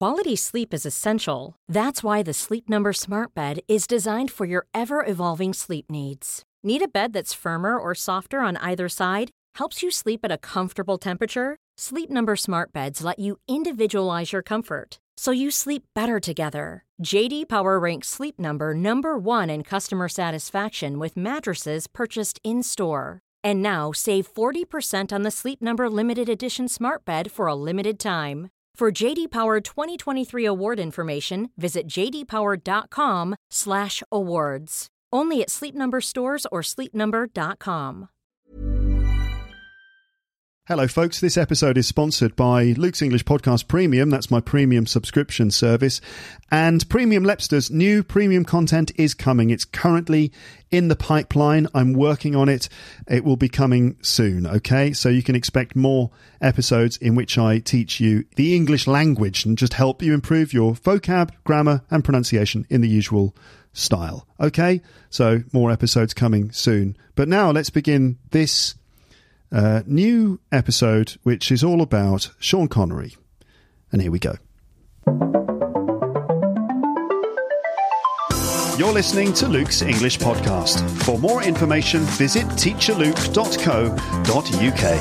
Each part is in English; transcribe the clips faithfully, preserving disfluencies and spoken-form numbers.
Quality sleep is essential. That's why the Sleep Number Smart Bed is designed for your ever-evolving sleep needs. Need a bed that's firmer or softer on either side? Helps you sleep at a comfortable temperature? Sleep Number Smart Beds let you individualize your comfort, so you sleep better together. J D Power ranks Sleep Number number one in customer satisfaction with mattresses purchased in-store. And now, save forty percent on the Sleep Number Limited Edition Smart Bed for a limited time. For J D Power twenty twenty-three award information, visit j d power dot com slash awards. Only at Sleep Number stores or sleep number dot com. Hello, folks. This episode is sponsored by Luke's English Podcast Premium. That's my premium subscription service. And Premium Lepster's new premium content is coming. It's currently in the pipeline. I'm working on it. It will be coming soon, okay? So you can expect more episodes in which I teach you the English language and just help you improve your vocab, grammar, and pronunciation in the usual style, okay? So more episodes coming soon. But now let's begin this Uh, new episode, which is all about Sean Connery. And here we go. You're listening to Luke's English Podcast. For more information, visit teacher luke dot co dot u k.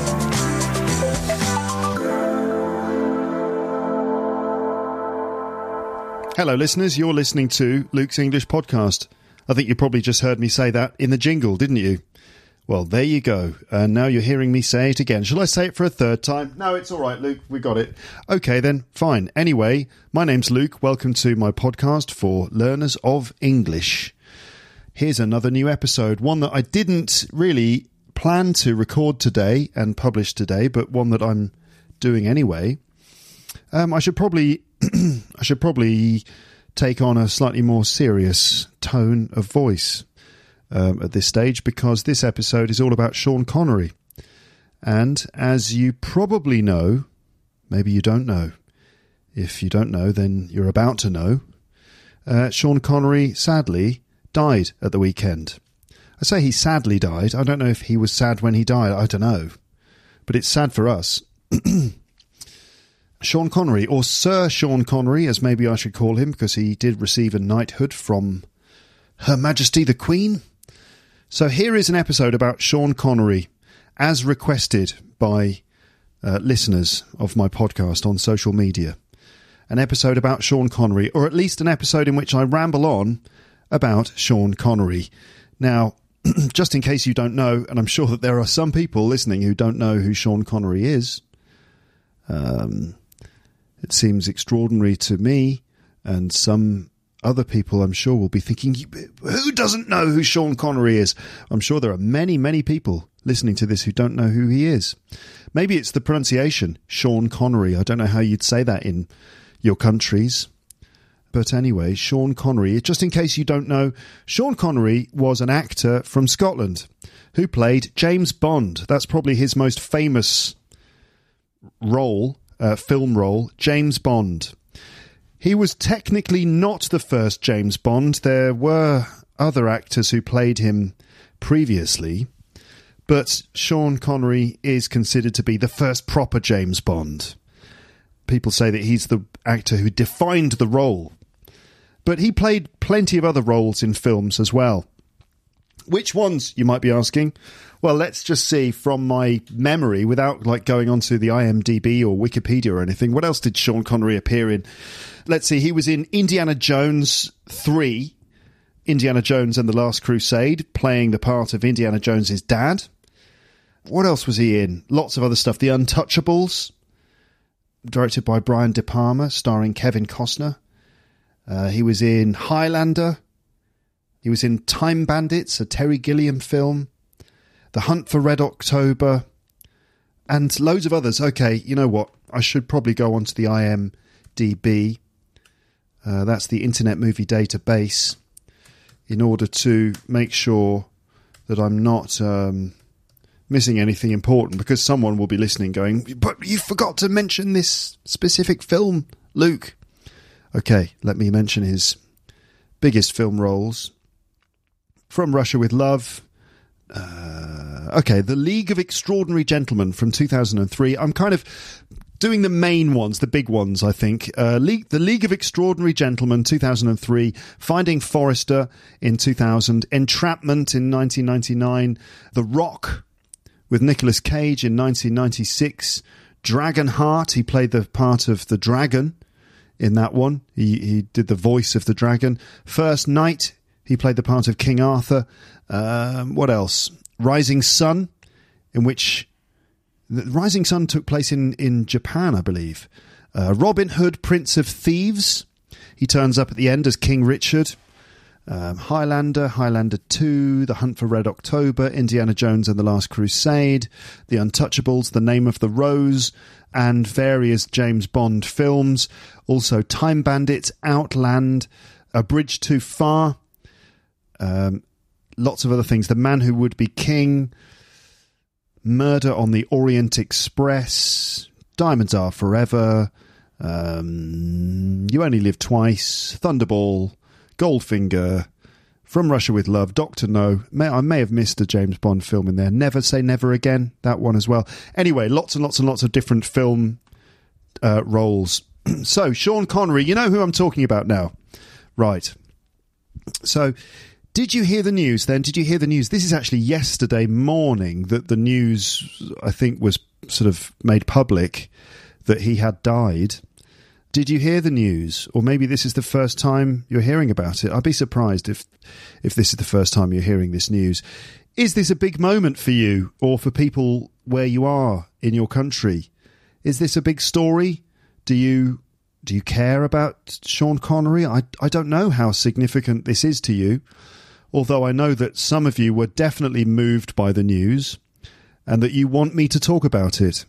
Hello, listeners. You're listening to Luke's English Podcast. I think you probably just heard me say that in the jingle, didn't you? Well, there you go. And now you're hearing me say it again. Shall I say it for a third time? No, it's all right, Luke. We got it. Okay, then. Fine. Anyway, my name's Luke. Welcome to my podcast for learners of English. Here's another new episode. One that I didn't really plan to record today and publish today, but one that I'm doing anyway. Um, I should probably, I should probably take on a slightly more serious tone of voice Um, at this stage, because this episode is all about Sean Connery. And as you probably know, maybe you don't know. If you don't know, then you're about to know. Uh, Sean Connery, sadly, died at the weekend. I say he sadly died. I don't know if he was sad when he died. I don't know. But it's sad for us. Sean Connery, or Sir Sean Connery, as maybe I should call him, because he did receive a knighthood from Her Majesty the Queen. So here is an episode about Sean Connery, as requested by uh, listeners of my podcast on social media. An episode about Sean Connery, or at least an episode in which I ramble on about Sean Connery. Now, just in case you don't know, and I'm sure that there are some people listening who don't know who Sean Connery is, um, it seems extraordinary to me, and some other people, I'm sure, will be thinking, who doesn't know who Sean Connery is? I'm sure there are many, many people listening to this who don't know who he is. Maybe it's the pronunciation, Sean Connery. I don't know how you'd say that in your countries. But anyway, Sean Connery, just in case you don't know, Sean Connery was an actor from Scotland who played James Bond. That's probably his most famous role, uh, film role, James Bond. He was technically not the first James Bond. There were other actors who played him previously, but Sean Connery is considered to be the first proper James Bond. People say that he's the actor who defined the role, but he played plenty of other roles in films as well. Which ones, you might be asking? Well, let's just see from my memory, without like going onto the I M D B or Wikipedia or anything. What else did Sean Connery appear in? Let's see, he was in Indiana Jones three, Indiana Jones and the Last Crusade, playing the part of Indiana Jones's dad. What else was he in? Lots of other stuff. The Untouchables, directed by Brian De Palma, starring Kevin Costner. Uh, he was in Highlander. He was in Time Bandits, a Terry Gilliam film. The Hunt for Red October. And loads of others. Okay, you know what? I should probably go onto the I M D B. Uh, that's the Internet Movie Database, in order to make sure that I'm not um, missing anything important, because someone will be listening going, but you forgot to mention this specific film, Luke. Okay, let me mention his biggest film roles. From Russia with Love. Uh, okay, The League of Extraordinary Gentlemen from two thousand three. I'm kind of doing the main ones, the big ones, I think. Uh, League, The League of Extraordinary Gentlemen, two thousand three. Finding Forrester in two thousand. Entrapment in nineteen ninety-nine. The Rock with Nicolas Cage in nineteen ninety-six. Dragonheart, he played the part of the dragon in that one. He, he did the voice of the dragon. First Knight, he played the part of King Arthur. Um, what else? Rising Sun, in which... The Rising Sun took place in, in Japan, I believe. Uh, Robin Hood, Prince of Thieves. He turns up at the end as King Richard. Um, Highlander, Highlander two, The Hunt for Red October, Indiana Jones and the Last Crusade, The Untouchables, The Name of the Rose, and various James Bond films. Also Time Bandits, Outland, A Bridge Too Far, um, lots of other things. The Man Who Would Be King, Murder on the Orient Express, Diamonds Are Forever, um, You Only Live Twice, Thunderball, Goldfinger, From Russia with Love, Doctor No. May, I may have missed a James Bond film in there. Never Say Never Again, that one as well. Anyway, lots and lots and lots of different film uh, roles. So, Sean Connery, you know who I'm talking about now. Right. So... Did you hear the news then? Did you hear the news? This is actually yesterday morning that the news, I think, was sort of made public that he had died. Did you hear the news? Or maybe this is the first time you're hearing about it. I'd be surprised if if this is the first time you're hearing this news. Is this a big moment for you or for people where you are in your country? Is this a big story? Do you do you care about Sean Connery? I, I don't know how significant this is to you. Although I know that some of you were definitely moved by the news and that you want me to talk about it.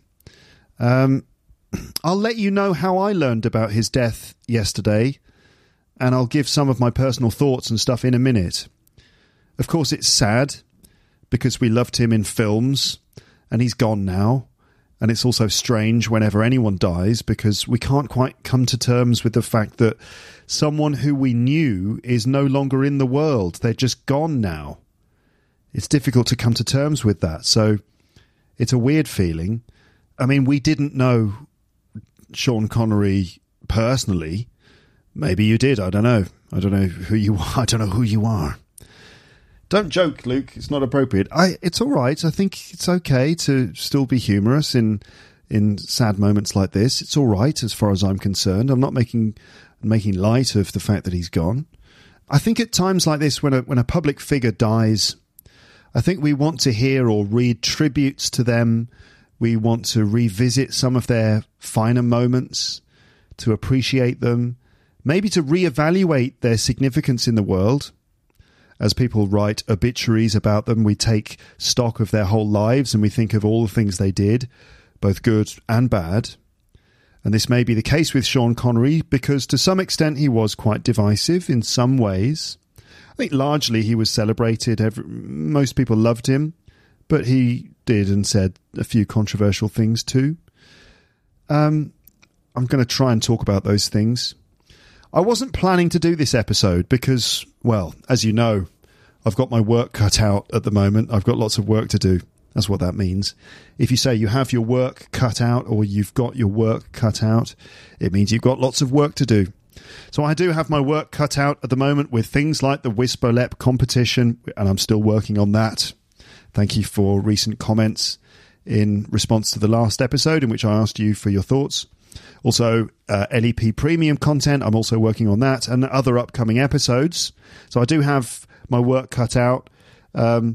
Um, I'll let you know how I learned about his death yesterday, and I'll give some of my personal thoughts and stuff in a minute. Of course, it's sad because we loved him in films and he's gone now. And it's also strange whenever anyone dies because we can't quite come to terms with the fact that someone who we knew is no longer in the world. They're just gone now. It's difficult to come to terms with that. So it's a weird feeling. I mean, we didn't know Sean Connery personally. Maybe you did. I don't know. I don't know who you are. I don't know who you are. Don't joke, Luke. It's not appropriate. I. It's all right. I think it's okay to still be humorous in in sad moments like this. It's all right as far as I'm concerned. I'm not making making light of the fact that he's gone. I think at times like this, when a when a public figure dies, I think we want to hear or read tributes to them. We want to revisit some of their finer moments, to appreciate them, maybe to reevaluate their significance in the world. As people write obituaries about them, we take stock of their whole lives and we think of all the things they did, both good and bad. And this may be the case with Sean Connery because to some extent he was quite divisive in some ways. I think largely he was celebrated. Every, most people loved him, but he did and said a few controversial things too. Um, I'm going to try and talk about those things. I wasn't planning to do this episode because, well, as you know, I've got my work cut out at the moment. I've got lots of work to do. That's what that means. If you say you have your work cut out or you've got your work cut out, it means you've got lots of work to do. So I do have my work cut out at the moment with things like the Wisbolep competition, and I'm still working on that. Thank you for recent comments in response to the last episode in which I asked you for your thoughts. Also, uh, L E P Premium content, I'm also working on that, and other upcoming episodes. So I do have my work cut out. Um,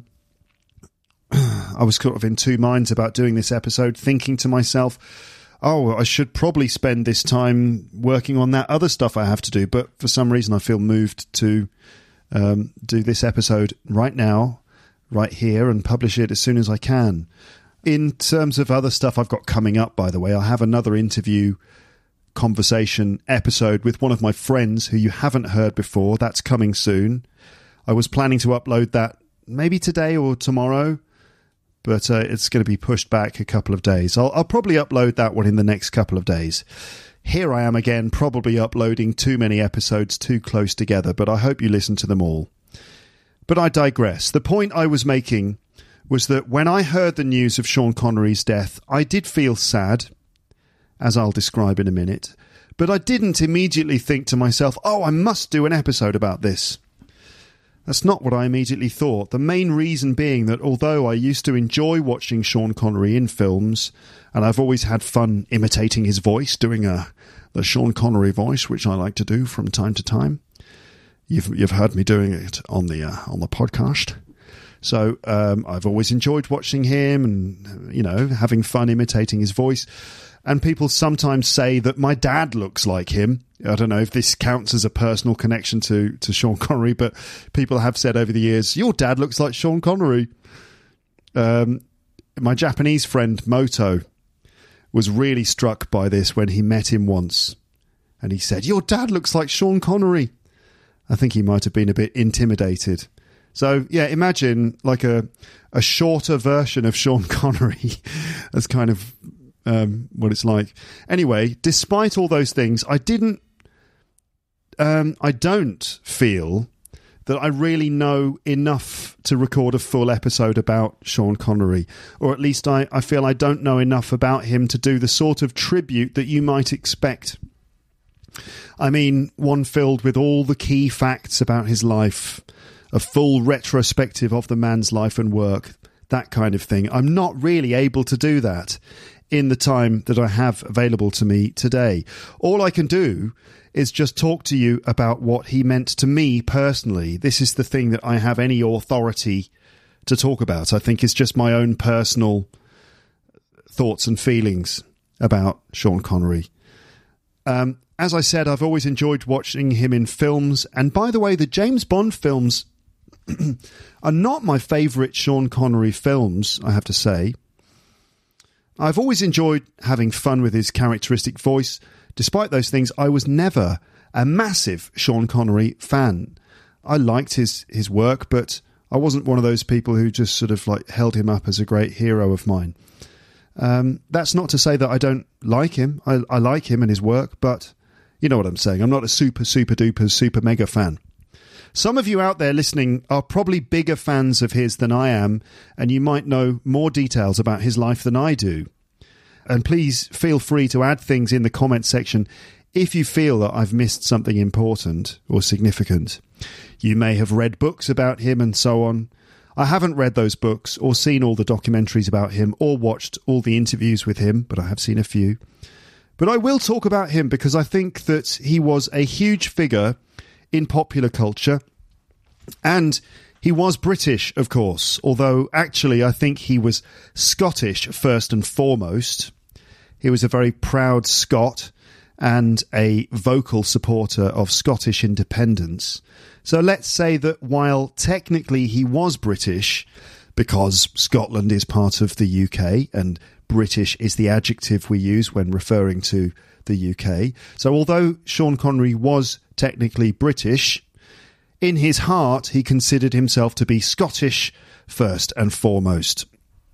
I was sort of in two minds about doing this episode, thinking to myself, oh, I should probably spend this time working on that other stuff I have to do. But for some reason, I feel moved to um, do this episode right now, right here, and publish it as soon as I can. In terms of other stuff I've got coming up, by the way, I have another interview conversation episode with one of my friends who you haven't heard before. That's coming soon. I was planning to upload that maybe today or tomorrow, but uh, it's going to be pushed back a couple of days. I'll, I'll probably upload that one in the next couple of days. Here I am again, probably uploading too many episodes too close together, but I hope you listen to them all. But I digress. The point I was making was that when I heard the news of Sean Connery's death, I did feel sad, as I'll describe in a minute. But I didn't immediately think to myself, oh, I must do an episode about this. That's not what I immediately thought. The main reason being that although I used to enjoy watching Sean Connery in films, and I've always had fun imitating his voice, doing a the Sean Connery voice, which I like to do from time to time. You've you've heard me doing it on the uh, on the podcast. So um, I've always enjoyed watching him and, you know, having fun imitating his voice. And people sometimes say that my dad looks like him. I don't know if this counts as a personal connection to, to Sean Connery, but people have said over the years, your dad looks like Sean Connery. Um, my Japanese friend, Moto, was really struck by this when he met him once. And he said, your dad looks like Sean Connery. I think he might have been a bit intimidated. So, yeah, imagine like a, a shorter version of Sean Connery. That's kind of um, what it's like. Anyway, despite all those things, I didn't, um, I don't feel that I really know enough to record a full episode about Sean Connery. Or at least I, I feel I don't know enough about him to do the sort of tribute that you might expect. I mean, one filled with all the key facts about his life, a full retrospective of the man's life and work, that kind of thing. I'm not really able to do that in the time that I have available to me today. All I can do is just talk to you about what he meant to me personally. This is the thing that I have any authority to talk about. I think it's just my own personal thoughts and feelings about Sean Connery. Um, as I said, I've always enjoyed watching him in films. And by the way, the James Bond films are not my favourite Sean Connery films, I have to say. I've always enjoyed having fun with his characteristic voice. Despite those things, I was never a massive Sean Connery fan. I liked his, his work, but I wasn't one of those people who just sort of like held him up as a great hero of mine. Um, that's not to say that I don't like him. I, I like him and his work, but you know what I'm saying. I'm not a super, super duper, super mega fan. Some of you out there listening are probably bigger fans of his than I am, and you might know more details about his life than I do. And please feel free to add things in the comments section if you feel that I've missed something important or significant. You may have read books about him and so on. I haven't read those books or seen all the documentaries about him or watched all the interviews with him, but I have seen a few. But I will talk about him because I think that he was a huge figure in popular culture, and he was British, of course, although actually I think he was Scottish first and foremost. He was a very proud Scot and a vocal supporter of Scottish independence. So let's say that while technically he was British, because Scotland is part of the U K and British is the adjective we use when referring to the U K. So although Sean Connery was technically British, in his heart he considered himself to be Scottish first and foremost.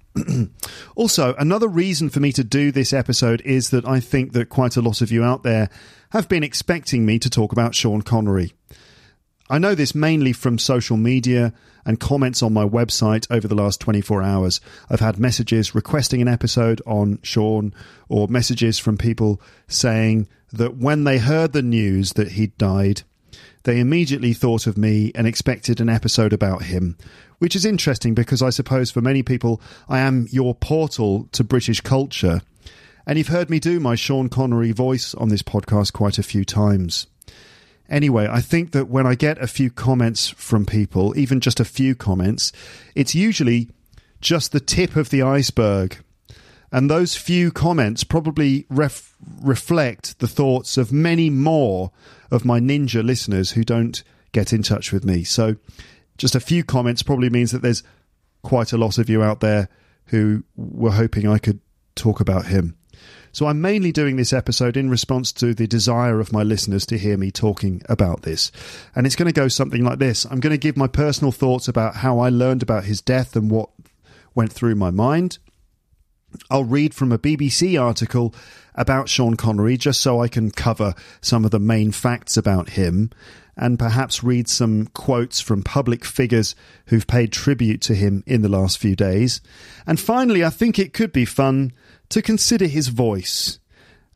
Also, another reason for me to do this episode is that I think that quite a lot of you out there have been expecting me to talk about Sean Connery. I know this mainly from social media and comments on my website over the last twenty-four hours. I've had messages requesting an episode on Sean, or messages from people saying that when they heard the news that he'd died, they immediately thought of me and expected an episode about him, which is interesting because I suppose for many people I am your portal to British culture, and you've heard me do my Sean Connery voice on this podcast quite a few times. Anyway, I think that when I get a few comments from people, even just a few comments, it's usually just the tip of the iceberg. And those few comments probably ref- reflect the thoughts of many more of my ninja listeners who don't get in touch with me. So just a few comments probably means that there's quite a lot of you out there who were hoping I could talk about him. So I'm mainly doing this episode in response to the desire of my listeners to hear me talking about this. And it's going to go something like this. I'm going to give my personal thoughts about how I learned about his death and what went through my mind. I'll read from a B B C article about Sean Connery just so I can cover some of the main facts about him, and perhaps read some quotes from public figures who've paid tribute to him in the last few days. And finally, I think it could be fun to consider his voice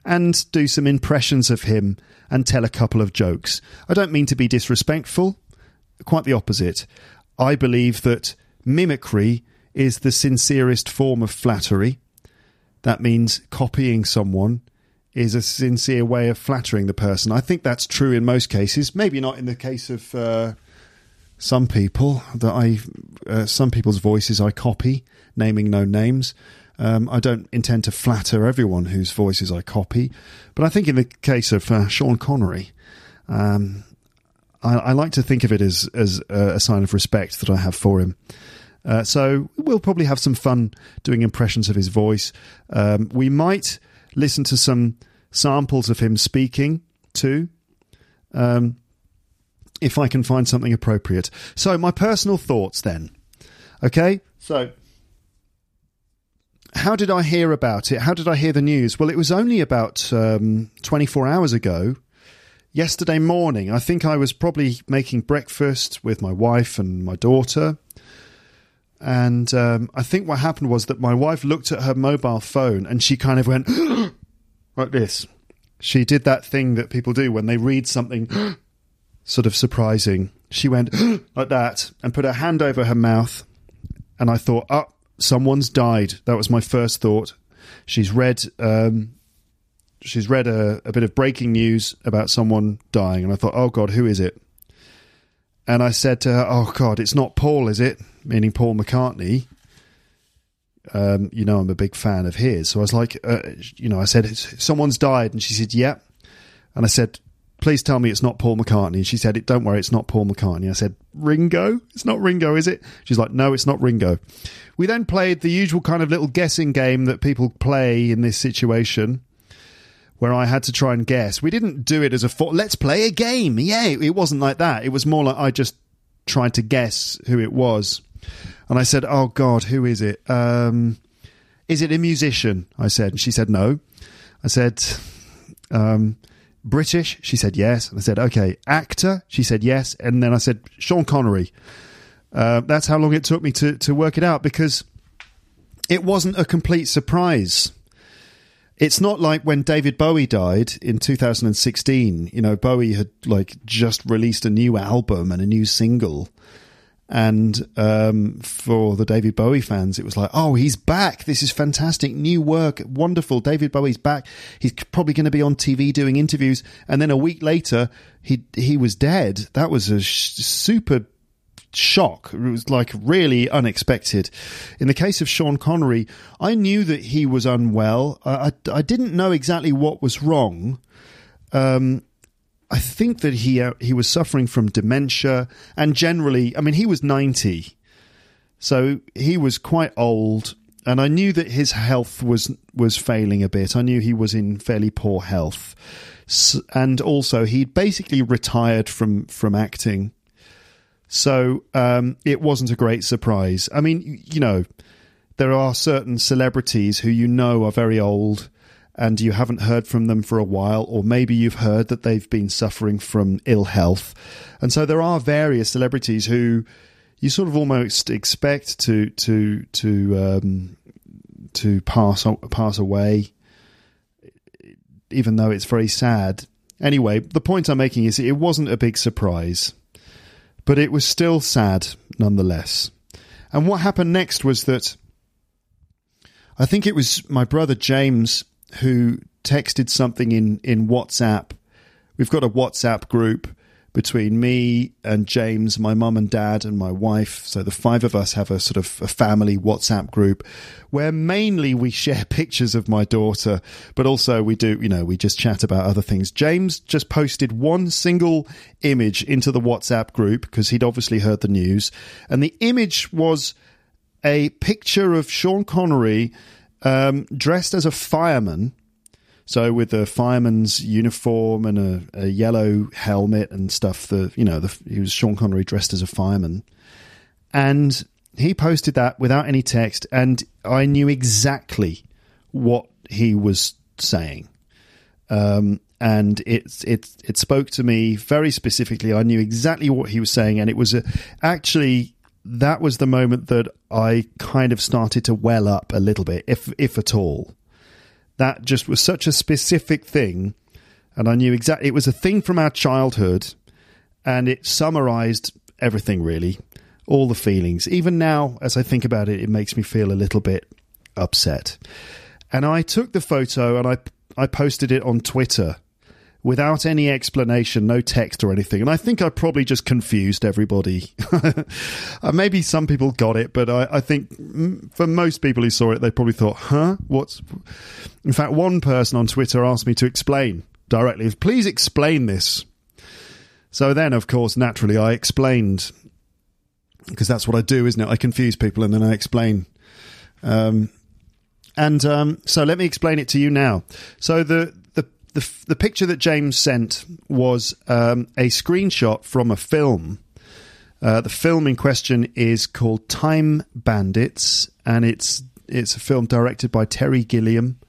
and do some impressions of him and tell a couple of jokes. I don't mean to be disrespectful, quite the opposite. I believe that mimicry is the sincerest form of flattery. That means copying someone is a sincere way of flattering the person. I think that's true in most cases. Maybe not in the case of uh, some people that I, uh, some people's voices I copy, naming no names. Um, I don't intend to flatter everyone whose voices I copy, but I think in the case of uh, Sean Connery, um, I, I like to think of it as as a sign of respect that I have for him. Uh, so we'll probably have some fun doing impressions of his voice. Um, we might listen to some samples of him speaking too, um, if I can find something appropriate. So my personal thoughts then. Okay, so how did I hear about it? How did I hear the news? Well, it was only about um, twenty-four hours ago, yesterday morning. I think I was probably making breakfast with my wife and my daughter. And um, I think what happened was that my wife looked at her mobile phone and she kind of went like this. She did that thing that people do when they read something sort of surprising. She went like that and put her hand over her mouth. And I thought, oh, someone's died. That was my first thought. She's read um, she's read a, a bit of breaking news about someone dying. And I thought, oh, God, who is it? And I said to her, oh, God, it's not Paul, is it? Meaning Paul McCartney. Um, you know, I'm a big fan of his. So I was like, uh, you know, I said, someone's died. And she said, yeah. And I said, please tell me it's not Paul McCartney. And she said, don't worry, it's not Paul McCartney. I said, Ringo? It's not Ringo, is it? She's like, no, it's not Ringo. We then played the usual kind of little guessing game that people play in this situation, where I had to try and guess. We didn't do it as a, fo- let's play a game. Yeah, it wasn't like that. It was more like I just tried to guess who it was. And I said, oh, God, who is it? Um, is it a musician? I said. And she said, no. I said, um, British? She said, yes. And I said, okay, actor? She said, yes. And then I said, Sean Connery. Uh, that's how long it took me to, to work it out, because it wasn't a complete surprise. It's not like when David Bowie died in two thousand sixteen. You know, Bowie had like just released a new album and a new single. And um, for the David Bowie fans, it was like, oh, he's back. This is fantastic. New work. Wonderful. David Bowie's back. He's probably going to be on T V doing interviews. And then a week later, he he was dead. That was a sh- super shock. It was like really unexpected. In the case of Sean Connery, I knew that he was unwell. I, I, I didn't know exactly what was wrong. Um I think that he uh, he was suffering from dementia, and generally, I mean, he was ninety, so he was quite old, and I knew that his health was was failing a bit. I knew he was in fairly poor health, so, and also he'd basically retired from from acting, so um, it wasn't a great surprise. I mean, you know, there are certain celebrities who you know are very old, and you haven't heard from them for a while, or maybe you've heard that they've been suffering from ill health. And so there are various celebrities who you sort of almost expect to to to um, to pass pass away, even though it's very sad. Anyway, the point I'm making is it wasn't a big surprise, but it was still sad nonetheless. And what happened next was that I think it was my brother James who texted something in, in WhatsApp. We've got a WhatsApp group between me and James, my mum and dad and my wife. So the five of us have a sort of a family WhatsApp group where mainly we share pictures of my daughter, but also we do, you know, we just chat about other things. James just posted one single image into the WhatsApp group because he'd obviously heard the news. And the image was a picture of Sean Connery Um, dressed as a fireman, so with a fireman's uniform and a, a yellow helmet and stuff. The you know the, he was Sean Connery dressed as a fireman, and he posted that without any text, and I knew exactly what he was saying, um, and it it it spoke to me very specifically. I knew exactly what he was saying, and it was a, actually. That was the moment that I kind of started to well up a little bit, if if at all. that just was such a specific thing, and I knew exactly it was a thing from our childhood, and it summarised everything, really, all the feelings. Even now, as I think about it, it makes me feel a little bit upset. And I took the photo and I I posted it on Twitter without any explanation, no text or anything. And I think I probably just confused everybody. Maybe some people got it, but I, I think for most people who saw it, they probably thought, huh? What's... In fact, one person on Twitter asked me to explain directly, please explain this. So then, of course, naturally, I explained, because that's what I do, isn't it? I confuse people and then I explain. Um, and um, so let me explain it to you now. So the the the, the picture that James sent was um, a screenshot from a film. Uh, the film in question is called Time Bandits, and it's it's a film directed by Terry Gilliam.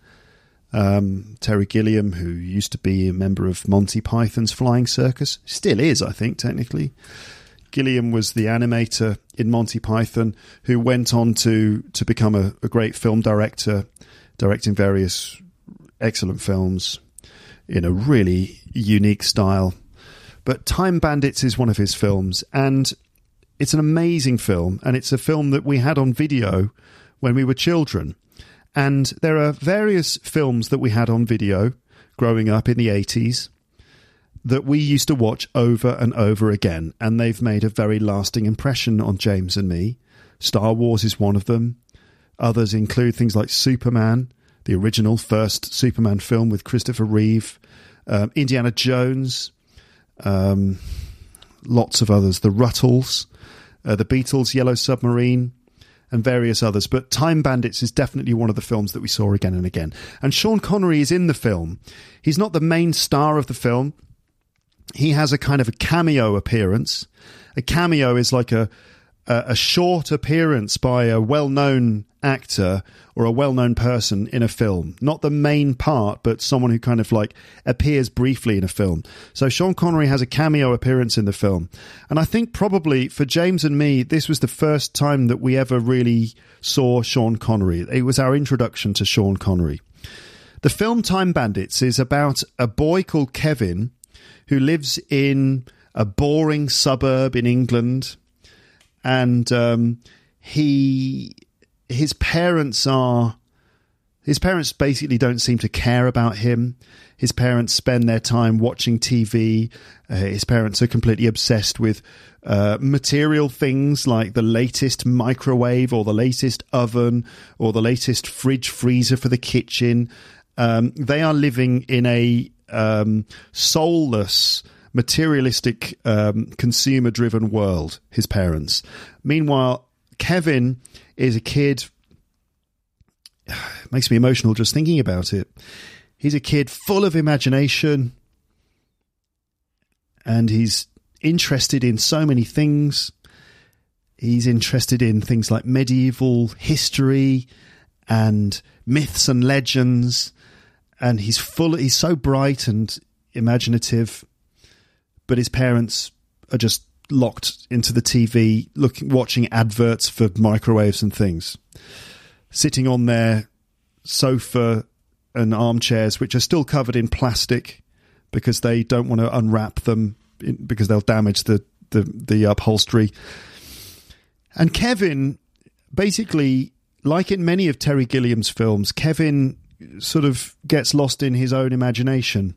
Um, Terry Gilliam, who used to be a member of Monty Python's Flying Circus, still is, I think, technically. Gilliam was the animator in Monty Python, who went on to to become a, a great film director, directing various excellent films in a really unique style. But Time Bandits is one of his films, and it's an amazing film, and it's a film that we had on video when we were children. And there are various films that we had on video growing up in the eighties that we used to watch over and over again, and they've made a very lasting impression on James and me. Star Wars is one of them. Others include things like Superman, the original first Superman film with Christopher Reeve, um, Indiana Jones, um, lots of others, the Ruttles, uh, the Beatles' Yellow Submarine, and various others. But Time Bandits is definitely one of the films that we saw again and again. And Sean Connery is in the film. He's not the main star of the film. He has a kind of a cameo appearance. A cameo is like a a, a short appearance by a well-known actor or a well-known person in a film. Not the main part, but someone who kind of like appears briefly in a film. So Sean Connery has a cameo appearance in the film. And I think probably for James and me, this was the first time that we ever really saw Sean Connery. It was our introduction to Sean Connery. The film Time Bandits is about a boy called Kevin who lives in a boring suburb in England, and um, he his parents are his parents basically don't seem to care about him. His parents spend their time watching T V. Uh, his parents are completely obsessed with uh, material things like the latest microwave or the latest oven or the latest fridge freezer for the kitchen. Um, they are living in a um, soulless, materialistic, um, consumer-driven world, his parents. Meanwhile, Kevin is a kid... It makes me emotional just thinking about it. He's a kid full of imagination, and he's interested in so many things. He's interested in things like medieval history and myths and legends, and he's full. He's so bright and imaginative, but his parents are just locked into the T V, looking, watching adverts for microwaves and things, sitting on their sofa and armchairs, which are still covered in plastic because they don't want to unwrap them in, because they'll damage the, the, the upholstery. And Kevin, basically, like in many of Terry Gilliam's films, Kevin sort of gets lost in his own imagination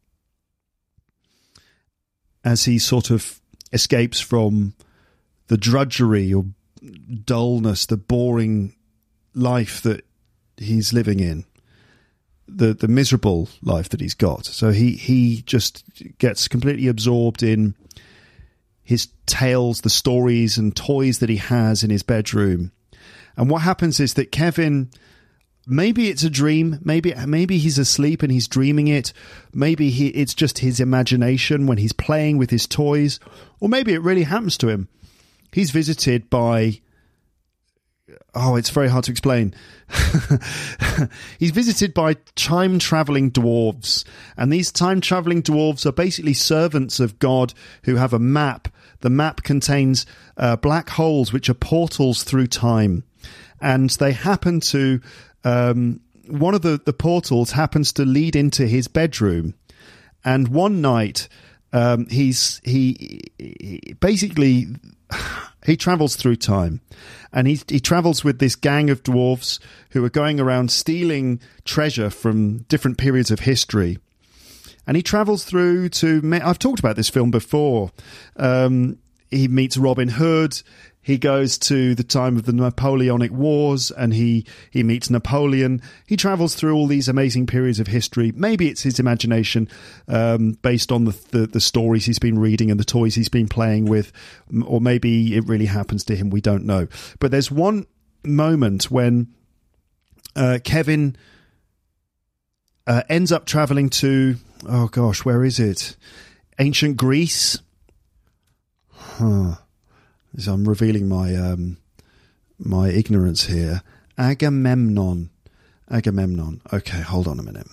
as he sort of escapes from the drudgery or dullness, the boring life that he's living in, the the miserable life that he's got. So he, he just gets completely absorbed in his tales, the stories and toys that he has in his bedroom. And what happens is that Kevin... Maybe it's a dream. Maybe maybe he's asleep and he's dreaming it. Maybe he it's just his imagination when he's playing with his toys. Or maybe it really happens to him. He's visited by... Oh, it's very hard to explain. He's visited by time-travelling dwarves. And these time-travelling dwarves are basically servants of God who have a map. The map contains uh, black holes, which are portals through time. And they happen to... Um, one of the, the portals happens to lead into his bedroom. And one night, um, he's he, he basically he travels through time, and he he travels with this gang of dwarves who are going around stealing treasure from different periods of history. And he travels through to. I've talked about this film before. Um, he meets Robin Hood. He goes to the time of the Napoleonic Wars, and he, he meets Napoleon. He travels through all these amazing periods of history. Maybe it's his imagination, um, based on the, the the stories he's been reading and the toys he's been playing with, or maybe it really happens to him. We don't know. But there's one moment when uh, Kevin uh, ends up traveling to, oh gosh, where is it? Ancient Greece. Huh. So I'm revealing my um, my ignorance here. Agamemnon. Agamemnon. Okay, hold on a minute.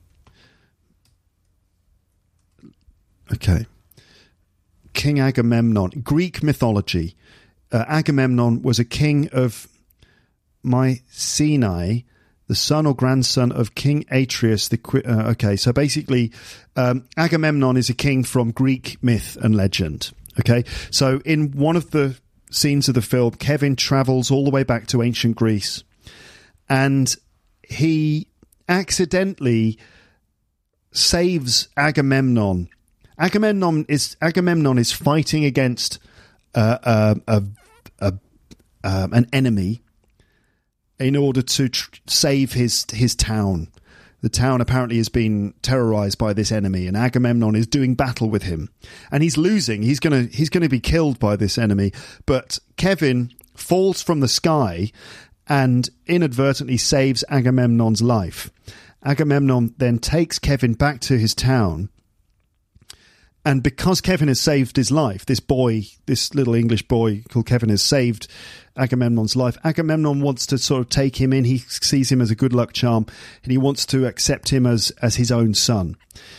Okay. King Agamemnon. Greek mythology. Uh, Agamemnon was a king of Mycenae, the son or grandson of King Atreus. The uh, Okay, so basically um, Agamemnon is a king from Greek myth and legend. Okay, so in one of the scenes of the film, Kevin travels all the way back to ancient Greece, and he accidentally saves Agamemnon. Agamemnon is Agamemnon is fighting against uh, uh, a, a, uh, an enemy in order to tr- save his his town. The town apparently has been terrorized by this enemy, and Agamemnon is doing battle with him, and he's losing. He's gonna he's gonna be killed by this enemy. But Kevin falls from the sky and inadvertently saves Agamemnon's life. Agamemnon then takes Kevin back to his town, and because Kevin has saved his life, this boy, this little English boy called Kevin, has saved Agamemnon's life. Agamemnon wants to sort of take him in. He sees him as a good luck charm, and he wants to accept him as as his own son.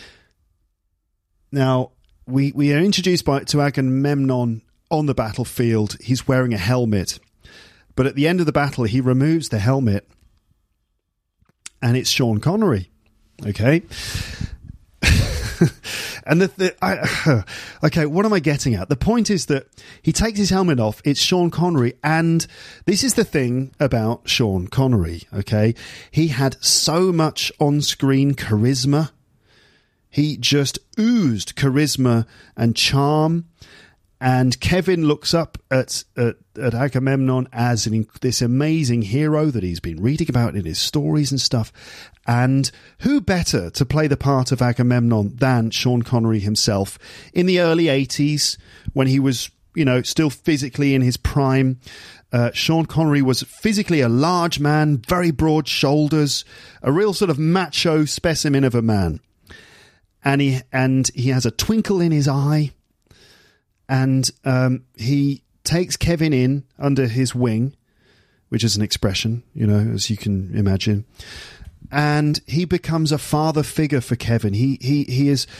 Now, we we are introduced by to Agamemnon on the battlefield. He's wearing a helmet, but at the end of the battle, he removes the helmet, and it's Sean Connery. Okay. And the, the I, okay, what am I getting at? The point is that he takes his helmet off. It's Sean Connery, and this is the thing about Sean Connery. Okay, he had so much on-screen charisma. He just oozed charisma and charm. And Kevin looks up at at, at Agamemnon as an, this amazing hero that he's been reading about in his stories and stuff. And who better to play the part of Agamemnon than Sean Connery himself in the early eighties, when he was, you know, still physically in his prime. Uh, Sean Connery was physically a large man, very broad shoulders, a real sort of macho specimen of a man. And he and he has a twinkle in his eye. And um, he takes Kevin in under his wing, which is an expression, you know, as you can imagine. And he becomes a father figure for Kevin. He he he is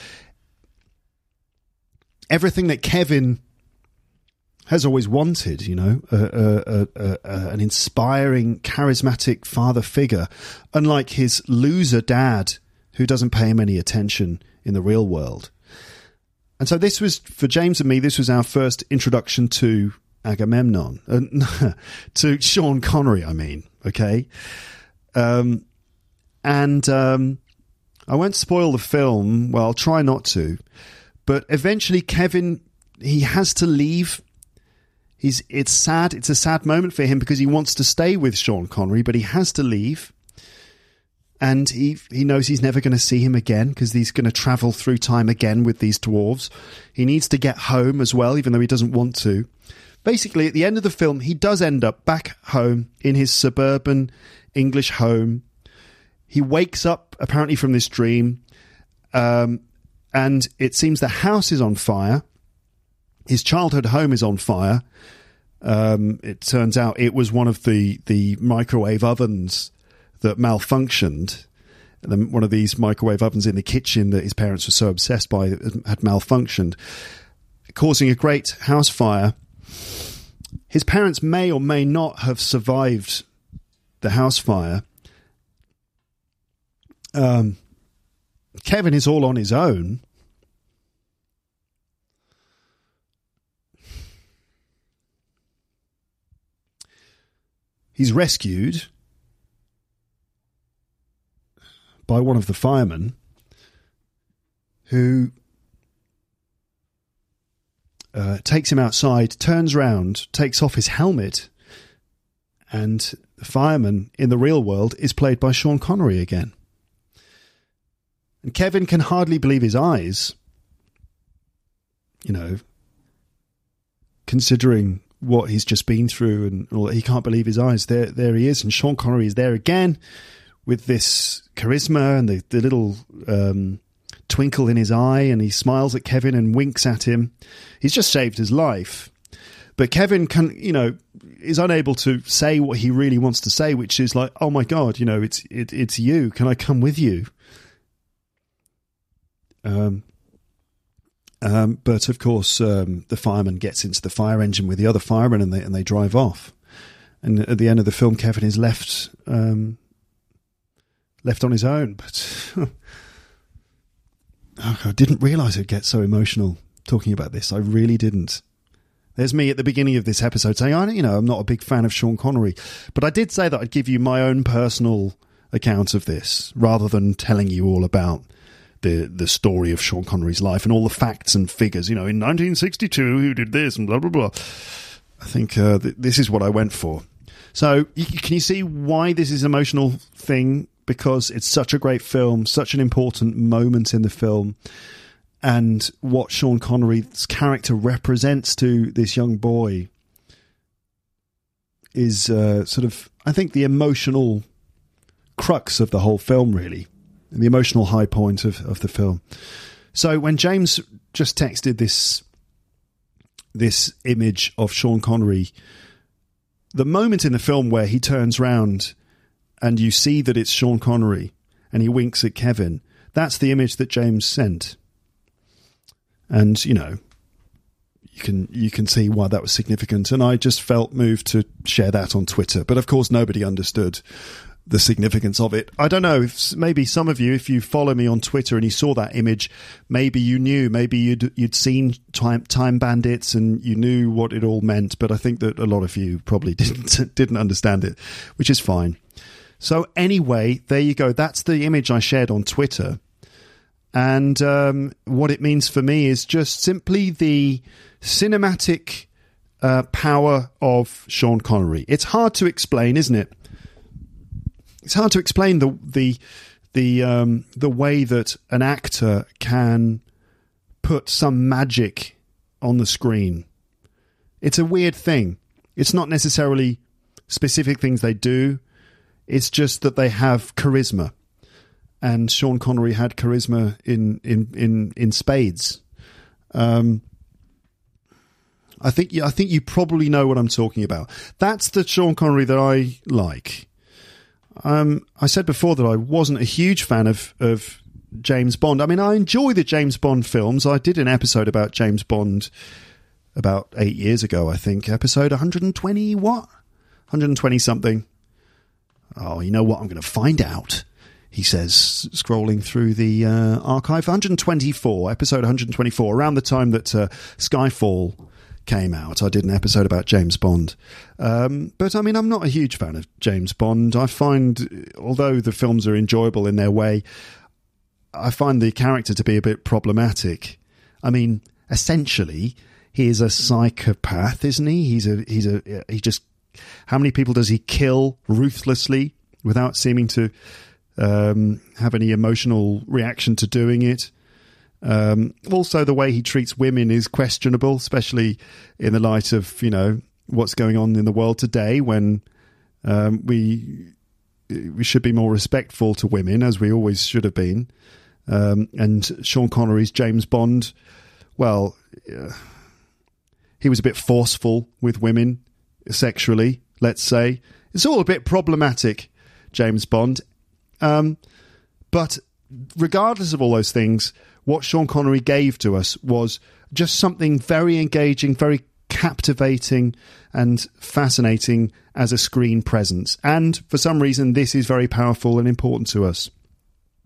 everything that Kevin has always wanted, you know, a, a, a, a, an inspiring, charismatic father figure, unlike his loser dad who doesn't pay him any attention in the real world. And so this was, for James and me, this was our first introduction to Agamemnon, uh, to Sean Connery, I mean, okay? Um, and um, I won't spoil the film, well, I'll try not to, but eventually Kevin, he has to leave. He's, it's sad, it's a sad moment for him because he wants to stay with Sean Connery, but he has to leave. And he he knows he's never going to see him again because he's going to travel through time again with these dwarves. He needs to get home as well, even though he doesn't want to. Basically, at the end of the film, he does end up back home in his suburban English home. He wakes up, apparently, from this dream, um, and it seems the house is on fire. His childhood home is on fire. Um, it turns out it was one of the, the microwave ovens that malfunctioned. One of these microwave ovens in the kitchen that his parents were so obsessed by had malfunctioned, causing a great house fire. His parents may or may not have survived the house fire, um, Kevin is all on his own. He's rescued by one of the firemen who uh, takes him outside, turns round, takes off his helmet, and the fireman in the real world is played by Sean Connery again. And Kevin can hardly believe his eyes, you know, considering what he's just been through, and well, he can't believe his eyes. There there he is, and Sean Connery is there again with this charisma and the, the little um, twinkle in his eye, and he smiles at Kevin and winks at him. He's just saved his life. But Kevin can, you know, is unable to say what he really wants to say, which is like, "Oh my God, you know, it's it, it's you. Can I come with you?" Um. Um, but of course, um, the fireman gets into the fire engine with the other firemen, and they and they drive off. And at the end of the film, Kevin is left um, left on his own. But oh, I didn't realise it'd get so emotional talking about this. I really didn't. There's me at the beginning of this episode saying, I, you know, I'm not a big fan of Sean Connery, but I did say that I'd give you my own personal account of this rather than telling you all about the the story of Sean Connery's life and all the facts and figures. You know, in nineteen sixty-two, who did this and blah, blah, blah. I think uh, th- this is what I went for. So you, can you see why this is an emotional thing? Because it's such a great film, such an important moment in the film, and what Sean Connery's character represents to this young boy is uh, sort of, I think, the emotional crux of the whole film, really. The emotional high point of, of the film. So when James just texted this this image of Sean Connery, the moment in the film where he turns round and you see that it's Sean Connery and he winks at Kevin, that's the image that James sent. And, you know, you can you can see why that was significant. And I just felt moved to share that on Twitter. But of course, nobody understood the significance of it. I don't know, if maybe some of you, if you follow me on Twitter and you saw that image, maybe you knew, maybe you'd you'd seen Time, Time Bandits and you knew what it all meant, but I think that a lot of you probably didn't didn't understand it, which is fine. So anyway, there you go. That's the image I shared on Twitter. And um, what it means for me is just simply the cinematic uh, power of Sean Connery. It's hard to explain, isn't it? It's hard to explain the the the um, the way that an actor can put some magic on the screen. It's a weird thing. It's not necessarily specific things they do. It's just that they have charisma, and Sean Connery had charisma in in in, in spades. Um, I think I think you probably know what I'm talking about. That's the Sean Connery that I like. Um, I said before that I wasn't a huge fan of, of James Bond. I mean, I enjoy the James Bond films. I did an episode about James Bond about eight years ago, I think. Episode one hundred twenty, what? one hundred twenty something. Oh, you know what? I'm going to find out, he says, scrolling through the uh, archive. one hundred twenty-four, episode one hundred twenty-four, around the time that uh, Skyfall came out. I did an episode about James Bond. Um, but, I mean, I'm not a huge fan of James Bond. I find, although the films are enjoyable in their way, I find the character to be a bit problematic. I mean, essentially, he is a psychopath, isn't he? He's a, he's a, he just, how many people does he kill ruthlessly without seeming to um, have any emotional reaction to doing it? Um, also, the way he treats women is questionable, especially in the light of, you know, what's going on in the world today, when um, we we should be more respectful to women, as we always should have been. Um, and Sean Connery's James Bond, well, uh, he was a bit forceful with women sexually, let's say. It's all a bit problematic, James Bond. Um, but regardless of all those things, what Sean Connery gave to us was just something very engaging, very captivating and fascinating as a screen presence. And for some reason, this is very powerful and important to us.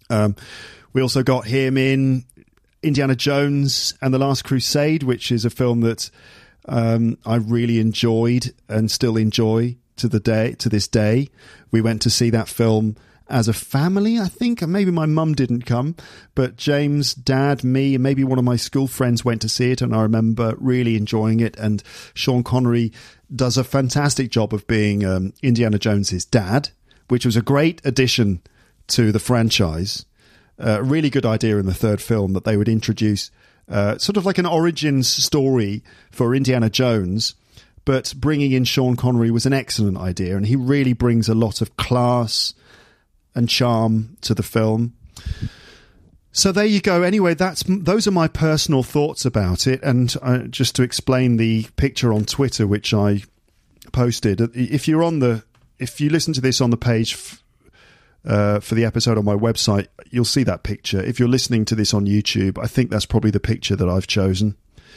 Um, we also got him in Indiana Jones and the Last Crusade, which is a film that um, I really enjoyed and still enjoy to the day to this day. We went to see that film as a family, I think. Maybe my mum didn't come, but James, Dad, me, and maybe one of my school friends went to see it, and I remember really enjoying it. And Sean Connery does a fantastic job of being um, Indiana Jones's dad, which was a great addition to the franchise. A uh, really good idea in the third film that they would introduce uh, sort of like an origins story for Indiana Jones, but bringing in Sean Connery was an excellent idea, and he really brings a lot of class and charm to the film. So there you go. Anyway, that's those are my personal thoughts about it. And uh, just to explain the picture on Twitter, which I posted, if you're on the, if you listen to this on the page f- uh, for the episode on my website, you'll see that picture. If you're listening to this on YouTube, I think that's probably the picture that I've chosen.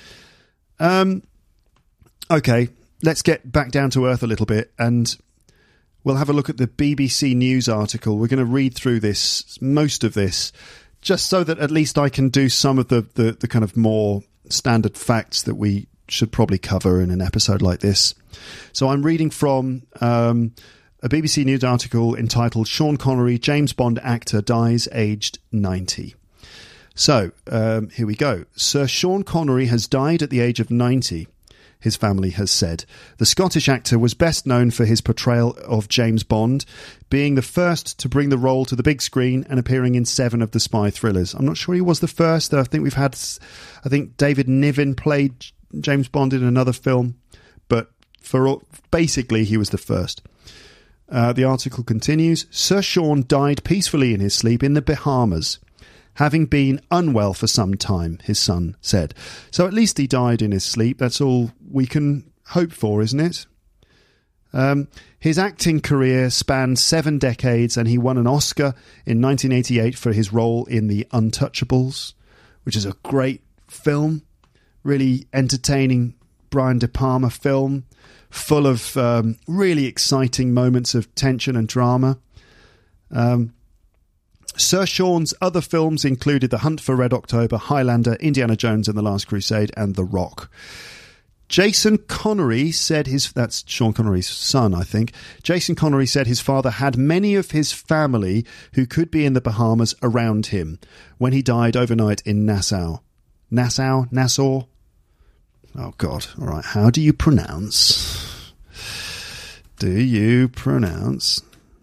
Um. Okay, let's get back down to earth a little bit, and we'll have a look at the B B C News article. We're going to read through this, most of this, just so that at least I can do some of the, the, the kind of more standard facts that we should probably cover in an episode like this. So I'm reading from um, a B B C News article entitled Sean Connery, James Bond actor, dies aged ninety. So um, here we go. Sir Sean Connery has died at the age of ninety. His family has said. The Scottish actor was best known for his portrayal of James Bond, being the first to bring the role to the big screen and appearing in seven of the spy thrillers. I'm not sure he was the first. I think we've had, I think David Niven played James Bond in another film, but for basically he was the first. Uh, the article continues. Sir Sean died peacefully in his sleep in the Bahamas, having been unwell for some time, his son said. So at least he died in his sleep. That's all we can hope for, isn't it? Um, his acting career spanned seven decades, and he won an Oscar in nineteen eighty-eight for his role in The Untouchables, which is a great film, really entertaining Brian De Palma film, full of um, really exciting moments of tension and drama. Um Sir Sean's other films included The Hunt for Red October, Highlander, Indiana Jones and the Last Crusade, and The Rock. Jason Connery said his... That's Sean Connery's son, I think. Jason Connery said his father had many of his family who could be in the Bahamas around him when he died overnight in Nassau. Nassau? Nassau? Oh, God. All right. How do you pronounce? Do you pronounce...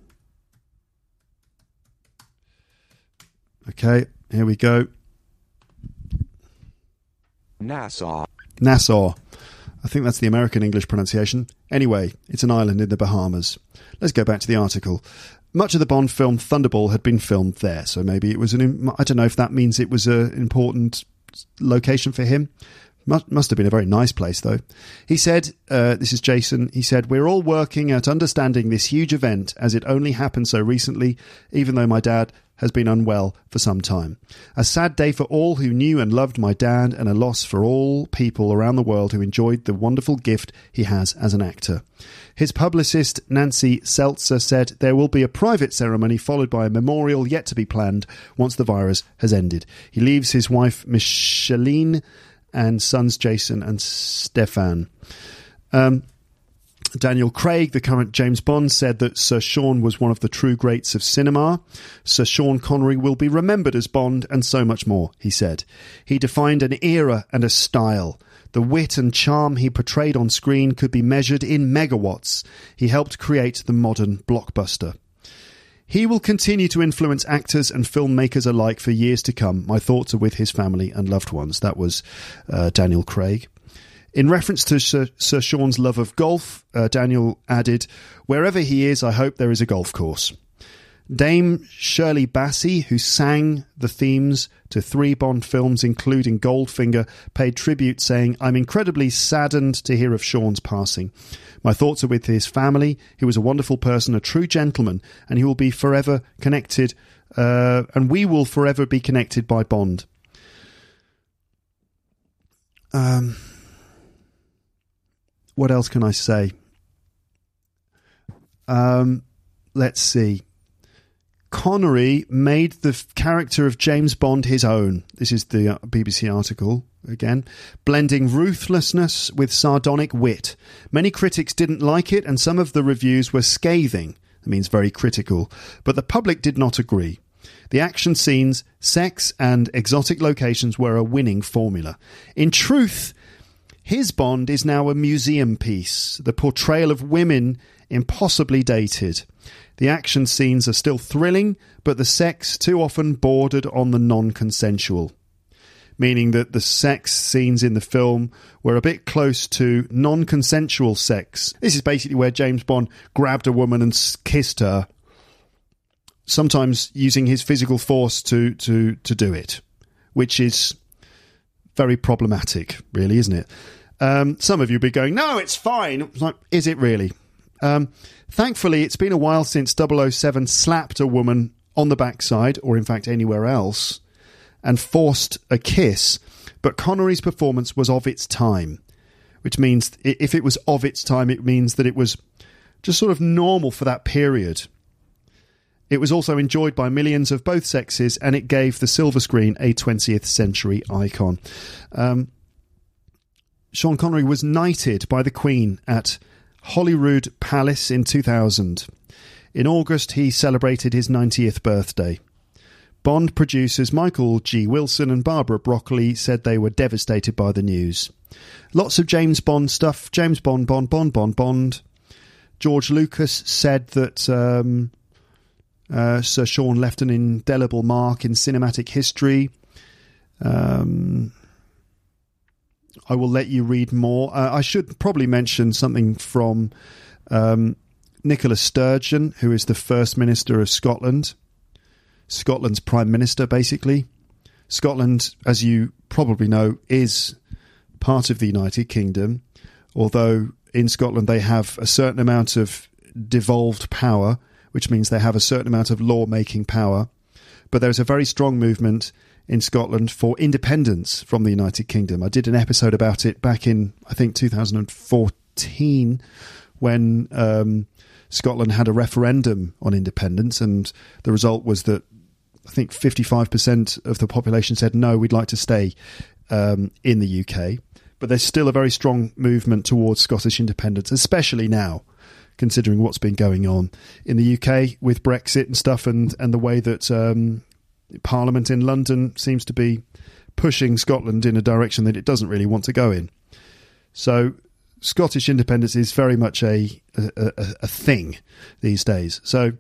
Okay, here we go. Nassau. Nassau. I think that's the American English pronunciation. Anyway, it's an island in the Bahamas. Let's go back to the article. Much of the Bond film Thunderball had been filmed there, so maybe it was an... I don't know if that means it was an important location for him. Must, must have been a very nice place, though. He said, uh, this is Jason, he said, we're all working at understanding this huge event as it only happened so recently, even though my dad has been unwell for some time. A sad day for all who knew and loved my dad, and a loss for all people around the world who enjoyed the wonderful gift he has as an actor. His publicist, Nancy Seltzer, said there will be a private ceremony followed by a memorial yet to be planned once the virus has ended. He leaves his wife, Micheline, and sons Jason and Stefan. Um, Daniel Craig, the current James Bond, said that Sir Sean was one of the true greats of cinema. Sir Sean Connery will be remembered as Bond and so much more, he said. He defined an era and a style. The wit and charm he portrayed on screen could be measured in megawatts. He helped create the modern blockbuster. He will continue to influence actors and filmmakers alike for years to come. My thoughts are with his family and loved ones. That was uh, Daniel Craig. In reference to Sir, Sir Sean's love of golf, uh, Daniel added, wherever he is, I hope there is a golf course. Dame Shirley Bassey, who sang the themes to three Bond films, including Goldfinger, paid tribute, saying, I'm incredibly saddened to hear of Sean's passing. My thoughts are with his family. He was a wonderful person, a true gentleman, and he will be forever connected, uh, and we will forever be connected by Bond. Um, what else can I say? Um, let's see. Connery made the f- character of James Bond his own. This is the uh, B B C article, again. Blending ruthlessness with sardonic wit. Many critics didn't like it, and some of the reviews were scathing. That means very critical. But the public did not agree. The action scenes, sex, and exotic locations were a winning formula. In truth, his Bond is now a museum piece, the portrayal of women impossibly dated. The action scenes are still thrilling, but the sex too often bordered on the non-consensual, meaning that the sex scenes in the film were a bit close to non-consensual sex. This is basically where James Bond grabbed a woman and kissed her, sometimes using his physical force to, to, to do it, which is very problematic, really, isn't it? Um, some of you will be going, no, it's fine. It's like, is it really? Um, thankfully, it's been a while since double oh seven slapped a woman on the backside, or in fact anywhere else, and forced a kiss. But Connery's performance was of its time, which means if it was of its time, it means that it was just sort of normal for that period. It was also enjoyed by millions of both sexes, and it gave the silver screen a twentieth century icon. Um, Sean Connery was knighted by the Queen at Holyrood Palace in two thousand. In August, he celebrated his ninetieth birthday. Bond producers Michael G. Wilson and Barbara Broccoli said they were devastated by the news. Lots of James Bond stuff. James Bond, Bond, Bond, Bond, Bond. George Lucas said that um, uh, Sir Sean left an indelible mark in cinematic history. Um... I will let you read more. Uh, I should probably mention something from um, Nicola Sturgeon, who is the First Minister of Scotland. Scotland's Prime Minister, basically. Scotland, as you probably know, is part of the United Kingdom, although in Scotland they have a certain amount of devolved power, which means they have a certain amount of law-making power. But there's a very strong movement in Scotland for independence from the United Kingdom. I did an episode about it back in, I think, two thousand fourteen, when um, Scotland had a referendum on independence, and the result was that I think fifty-five percent of the population said, no, we'd like to stay um, in the U K. But there's still a very strong movement towards Scottish independence, especially now, considering what's been going on in the U K with Brexit and stuff, and, and the way that Um, Parliament in London seems to be pushing Scotland in a direction that it doesn't really want to go in. So Scottish independence is very much a a, a, a thing these days. So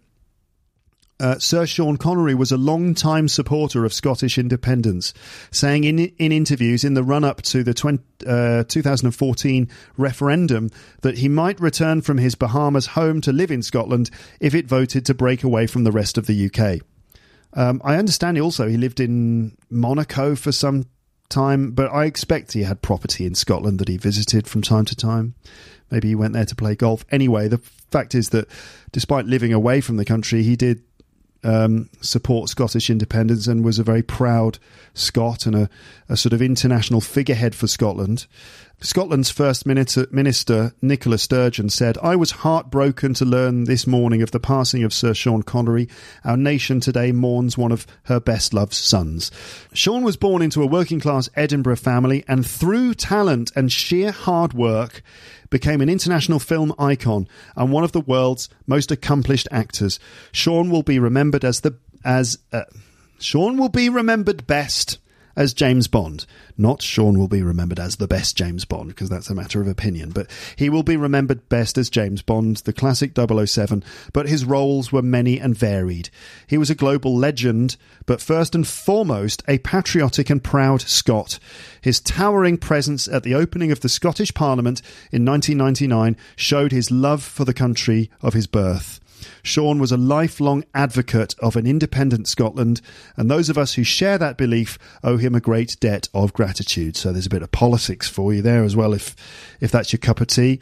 uh, Sir Sean Connery was a long-time supporter of Scottish independence, saying in in interviews in the run-up to the twenty, uh, two thousand fourteen referendum that he might return from his Bahamas home to live in Scotland if it voted to break away from the rest of the U K. Um, I understand he also he lived in Monaco for some time, but I expect he had property in Scotland that he visited from time to time. Maybe he went there to play golf. Anyway, the fact is that despite living away from the country, he did um, support Scottish independence and was a very proud Scot and a, a sort of international figurehead for Scotland. Scotland's First Minister, Nicola Sturgeon, said, I was heartbroken to learn this morning of the passing of Sir Sean Connery. Our nation today mourns one of her best-loved sons. Sean was born into a working-class Edinburgh family and through talent and sheer hard work became an international film icon and one of the world's most accomplished actors. Sean will be remembered as the... as uh, Sean will be remembered best as James Bond. Not Sean will be remembered as the best James Bond, because that's a matter of opinion, but he will be remembered best as James Bond, the classic double oh seven, but his roles were many and varied. He was a global legend, but first and foremost, a patriotic and proud Scot. His towering presence at the opening of the Scottish Parliament in nineteen ninety-nine showed his love for the country of his birth. Sean was a lifelong advocate of an independent Scotland, and those of us who share that belief owe him a great debt of gratitude. So there's a bit of politics for you there as well, if if that's your cup of tea.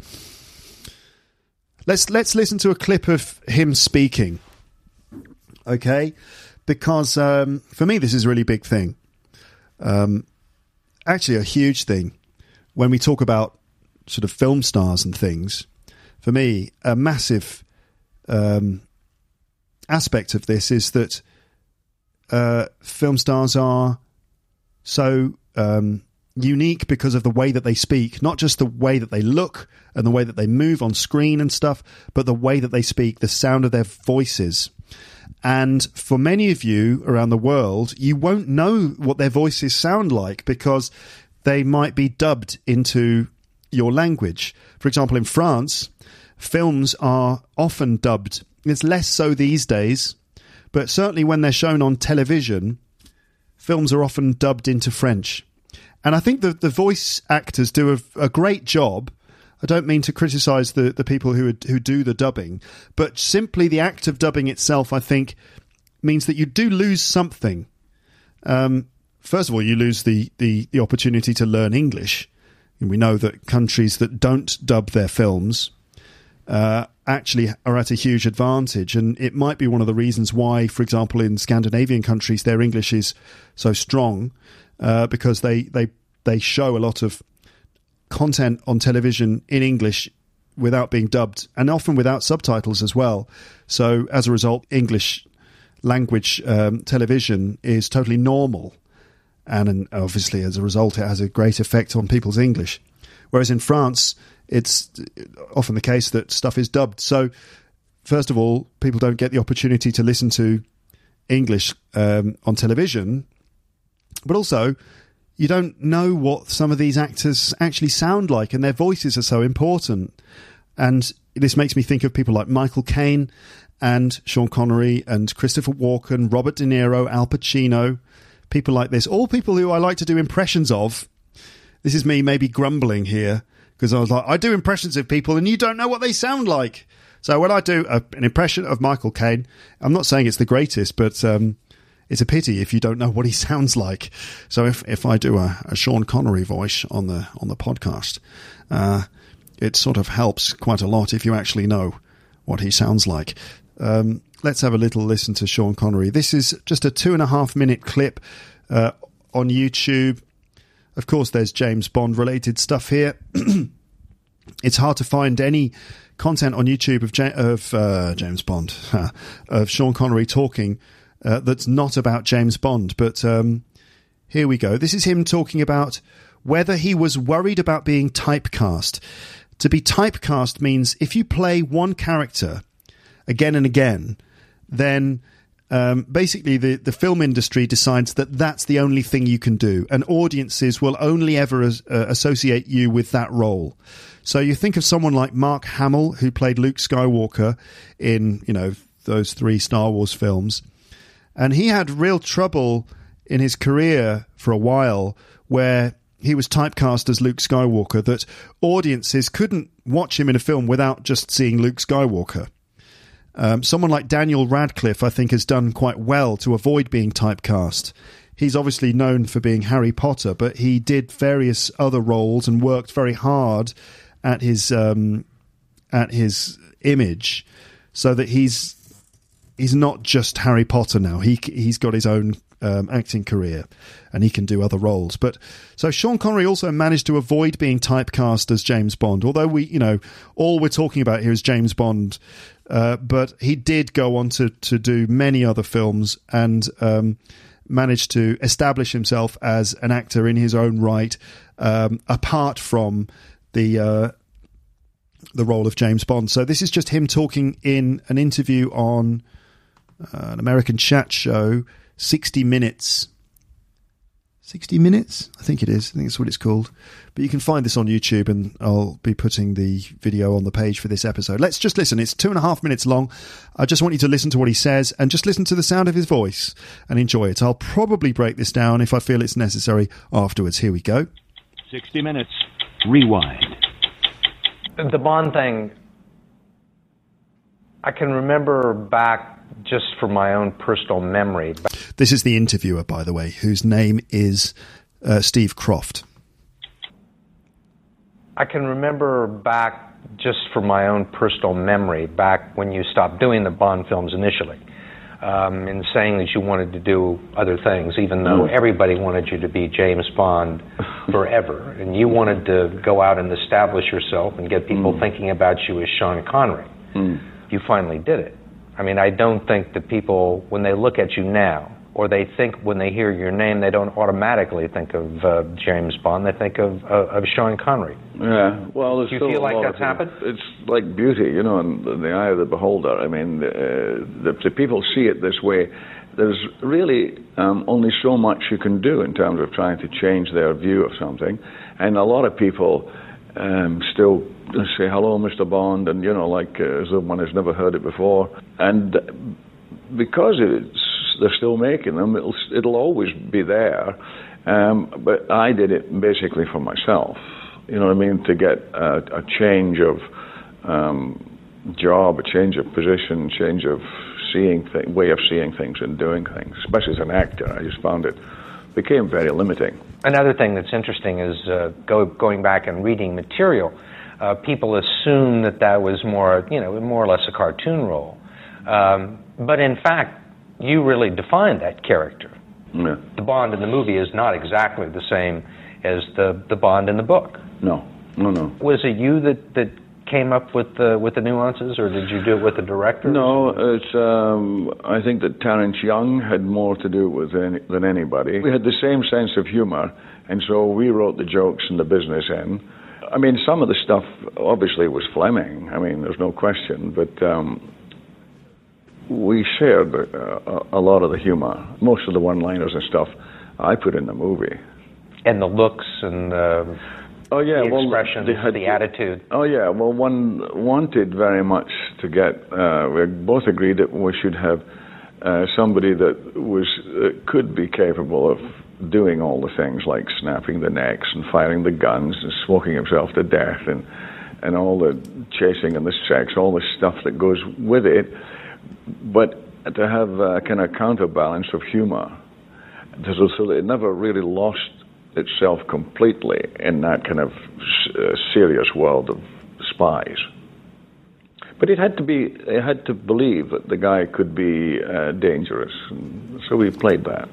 Let's let's listen to a clip of him speaking, okay? Because um, for me, this is a really big thing. Um, actually, a huge thing when we talk about sort of film stars and things. For me, a massive Um, aspect of this is that uh, film stars are so um, unique because of the way that they speak, not just the way that they look and the way that they move on screen and stuff, but the way that they speak, the sound of their voices. And for many of you around the world, you won't know what their voices sound like because they might be dubbed into your language. For example, in France, films are often dubbed. It's less so these days, but certainly when they're shown on television, films are often dubbed into French. And I think the, the voice actors do a, a great job. I don't mean to criticise the, the people who who do the dubbing, but simply the act of dubbing itself, I think, means that you do lose something. Um, first of all, you lose the, the, the opportunity to learn English. And we know that countries that don't dub their films uh, actually are at a huge advantage. And it might be one of the reasons why, for example, in Scandinavian countries, their English is so strong, uh, because they, they, they show a lot of content on television in English without being dubbed, and often without subtitles as well. So as a result, English language um, television is totally normal. And, and obviously, as a result, it has a great effect on people's English. Whereas in France, it's often the case that stuff is dubbed. So first of all, people don't get the opportunity to listen to English um, on television. But also, you don't know what some of these actors actually sound like, and their voices are so important. And this makes me think of people like Michael Caine and Sean Connery and Christopher Walken, Robert De Niro, Al Pacino, people like this, all people who I like to do impressions of. This is me maybe grumbling here, because I was like, I do impressions of people and you don't know what they sound like. So when I do a, an impression of Michael Caine, I'm not saying it's the greatest, but um, it's a pity if you don't know what he sounds like. So if, if I do a, a Sean Connery voice on the on the podcast, uh, it sort of helps quite a lot if you actually know what he sounds like. Um, let's have a little listen to Sean Connery. This is just a two and a half minute clip uh, on YouTube. Of course, there's James Bond related stuff here. It's hard to find any content on YouTube of, ja- of uh, James Bond, of Sean Connery talking uh, that's not about James Bond. But um, here we go. This is him talking about whether he was worried about being typecast. To be typecast means if you play one character again and again, then um, basically the, the film industry decides that that's the only thing you can do, and audiences will only ever as, uh, associate you with that role. So you think of someone like Mark Hamill, who played Luke Skywalker in, you know, those three Star Wars films, and he had real trouble in his career for a while where he was typecast as Luke Skywalker, that audiences couldn't watch him in a film without just seeing Luke Skywalker. Um, someone like Daniel Radcliffe, I think, has done quite well to avoid being typecast. He's obviously known for being Harry Potter, but he did various other roles and worked very hard at his um, at his image, so that he's he's not just Harry Potter now. He he's got his own um, acting career, and he can do other roles. But so Sean Connery also managed to avoid being typecast as James Bond. Although we, you know, all we're talking about here is James Bond. Uh, but he did go on to, to do many other films and um, managed to establish himself as an actor in his own right, um, apart from the uh, the role of James Bond. So this is just him talking in an interview on uh, an American chat show, sixty minutes. sixty minutes? I think it is. I think that's what it's called. But you can find this on YouTube, and I'll be putting the video on the page for this episode. Let's just listen. It's two and a half minutes long. I just want you to listen to what he says and just listen to the sound of his voice and enjoy it. I'll probably break this down if I feel it's necessary afterwards. Here we go. sixty minutes. Rewind. The Bond thing, I can remember back just from my own personal memory. This is the interviewer, by the way, whose name is uh, Steve Croft. I can remember back just from my own personal memory, back when you stopped doing the Bond films initially, um, and saying that you wanted to do other things, even though everybody wanted you to be James Bond forever, and you wanted to go out and establish yourself and get people mm. thinking about you as Sean Connery. Mm. You finally did it. I mean, I don't think that people, when they look at you now, or they think when they hear your name, they don't automatically think of uh, James Bond. They think of uh, of Sean Connery. Yeah, well, there's Do you still feel a like lot that's of, happened? It's like beauty, you know, in, in the eye of the beholder. I mean, uh, the, the people see it this way. There's really um, only so much you can do in terms of trying to change their view of something, and a lot of people um, still say, hello, Mister Bond, and, you know, like uh, as though one has never heard it before. And because it's, they're still making them, it'll, it'll always be there. Um, but I did it basically for myself, you know what I mean, to get a, a change of um, job, a change of position, change of seeing th- way of seeing things and doing things, especially as an actor. I just found it became very limiting. Another thing that's interesting is uh, go, going back and reading material. Uh, people assume that that was more, you know, more or less a cartoon role. Um, but in fact, you really defined that character. Yeah. The Bond in the movie is not exactly the same as the, the Bond in the book. No, no, no. Was it you that, that came up with the, with the nuances, or did you do it with the director? No, it's. Um, I think that Terence Young had more to do with any, than anybody. We had the same sense of humor, and so we wrote the jokes and the business in. I mean, some of the stuff obviously was Fleming. I mean, there's no question, but um, we shared uh, a lot of the humor. Most of the one-liners and stuff I put in the movie. And the looks and uh, oh yeah, the well, expressions, had, the attitude. Oh yeah, well, one wanted very much to get. Uh, we both agreed that we should have uh, somebody that was uh, could be capable of doing all the things like snapping the necks and firing the guns and smoking himself to death and and all the chasing and the sex, all the stuff that goes with it, but to have a kind of counterbalance of humor, so that it never really lost itself completely in that kind of uh, serious world of spies. But it had to be, it had to believe that the guy could be uh, dangerous, and so we played that.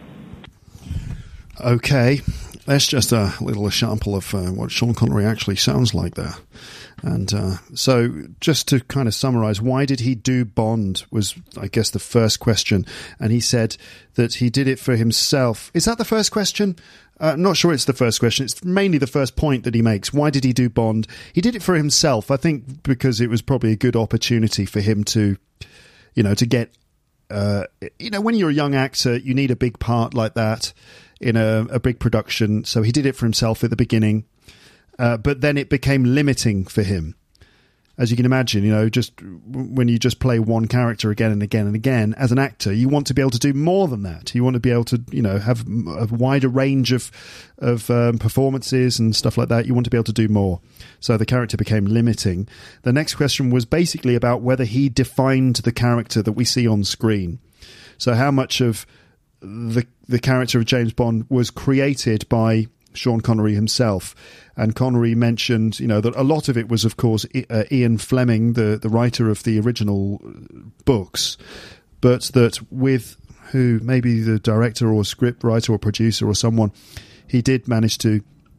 Okay, that's just a little example of uh, what Sean Connery actually sounds like there. And uh, so just to kind of summarize, why did he do Bond was, I guess, the first question. And he said that he did it for himself. Is that the first question? Uh, I'm not sure it's the first question. It's mainly the first point that he makes. Why did he do Bond? He did it for himself, I think, because it was probably a good opportunity for him to, you know, to get, uh, you know, when you're a young actor, you need a big part like that in a, a big production. So he did it for himself at the beginning. Uh, but then it became limiting for him. As you can imagine, you know, just when you just play one character again and again and again, as an actor, you want to be able to do more than that. You want to be able to, you know, have a wider range of of um, performances and stuff like that. You want to be able to do more. So the character became limiting. The next question was basically about whether he defined the character that we see on screen. So how much of the the character of James Bond was created by Sean Connery himself. And Connery mentioned, you know, that a lot of it was, of course, uh, Ian Fleming, the, the writer of the original books, but that with who, maybe the director or script writer or producer or someone, he did manage to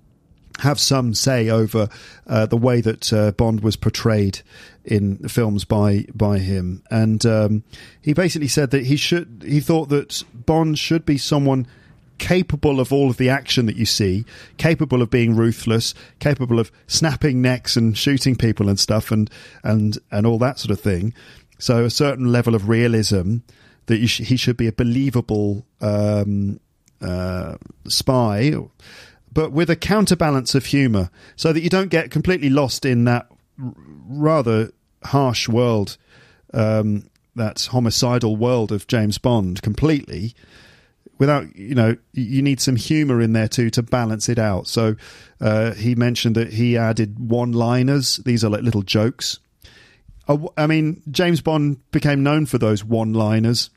have some say over uh, the way that uh, Bond was portrayed in films by by him. And um, he basically said that he should, he thought that Bond should be someone capable of all of the action that you see, capable of being ruthless, capable of snapping necks and shooting people and stuff, and and and all that sort of thing. So a certain level of realism, that you sh- he should be a believable um, uh, spy, but with a counterbalance of humour, so that you don't get completely lost in that r- rather harsh world, um, that homicidal world of James Bond completely. Without, you know, you need some humour in there too to balance it out. So uh, he mentioned that he added one-liners. These are like little jokes. I mean, James Bond became known for those one-liners.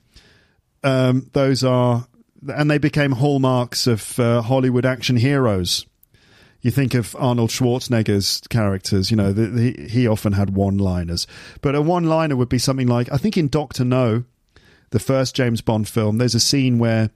Um, those are, and they became hallmarks of uh, Hollywood action heroes. You think of Arnold Schwarzenegger's characters, you know, the, the, he often had one-liners. But a one-liner would be something like, I think in Doctor No, the first James Bond film, there's a scene where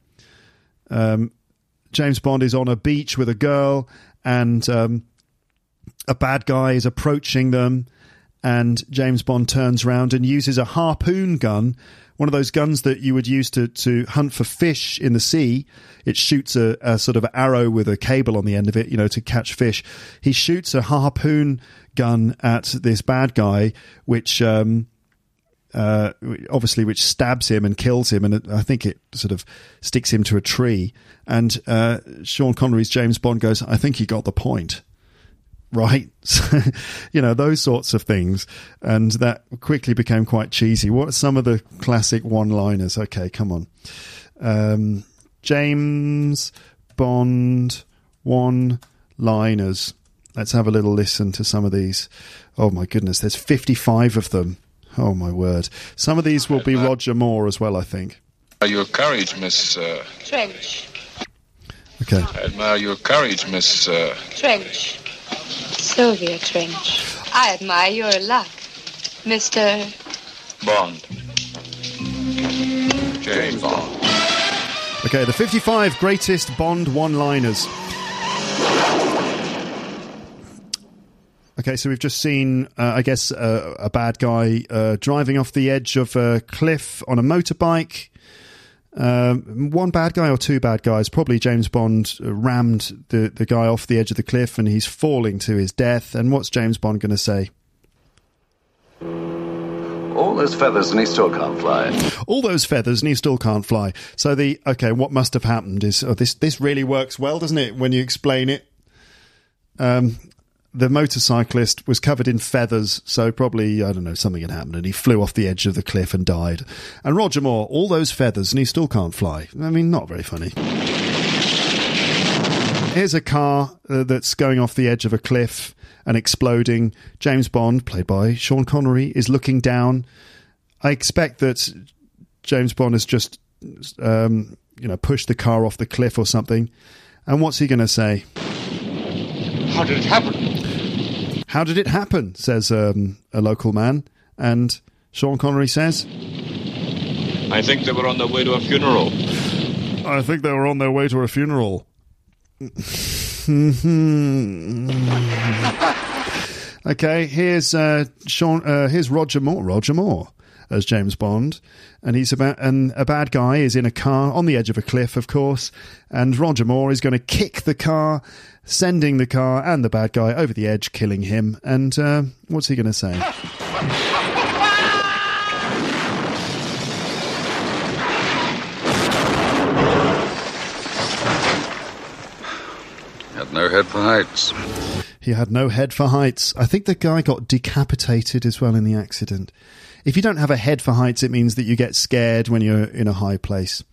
Um, James Bond is on a beach with a girl, and um, a bad guy is approaching them, and James Bond turns around and uses a harpoon gun, one of those guns that you would use to, to hunt for fish in the sea. It shoots a, a sort of arrow with a cable on the end of it, you know, to catch fish. He shoots a harpoon gun at this bad guy, which um, uh, obviously which stabs him and kills him, and it, I think it sort of sticks him to a tree. And uh, Sean Connery's James Bond goes, "I think he got the point." Right? You know, those sorts of things. And that quickly became quite cheesy. What are some of the classic one-liners? Okay, come on. Um, James Bond one-liners. Let's have a little listen to some of these. Oh, my goodness. There's fifty-five of them. Oh, my word. Some of these will be Roger Moore as well, I think. Your courage, Miss... Uh... Trench. Okay. I admire your courage, Miss... Uh... Trench. Sylvia Trench. I admire your luck, Mister Bond. James Bond. Okay, the fifty-five greatest Bond one-liners. Okay, so we've just seen, uh, I guess, uh, a bad guy uh, driving off the edge of a cliff on a motorbike. Um, one bad guy or two bad guys? Probably James Bond rammed the, the guy off the edge of the cliff and he's falling to his death. And what's James Bond going to say? All those feathers and he still can't fly. All those feathers and he still can't fly. So the, okay, what must have happened is, oh, this, this really works well, doesn't it, when you explain it? Um... The motorcyclist was covered in feathers, so probably, I don't know, something had happened and he flew off the edge of the cliff and died. And Roger Moore, all those feathers and he still can't fly. I mean, not very funny. Here's a car uh, that's going off the edge of a cliff and exploding. James Bond, played by Sean Connery, is looking down. I expect that James Bond has just, um, you know, pushed the car off the cliff or something. And what's he going to say? How did it happen? How did it happen, says um, a local man. And Sean Connery says, I think they were on their way to a funeral. I think they were on their way to a funeral. Okay, here's uh, Sean. Uh, here's Roger Moore. Roger Moore as James Bond, and he's about and a bad guy is in a car on the edge of a cliff, of course, and Roger Moore is going to kick the car, sending the car and the bad guy over the edge, killing him. And uh, what's he going to say? Had no head for heights. He had no head for heights. I think the guy got decapitated as well in the accident. If you don't have a head for heights, it means that you get scared when you're in a high place.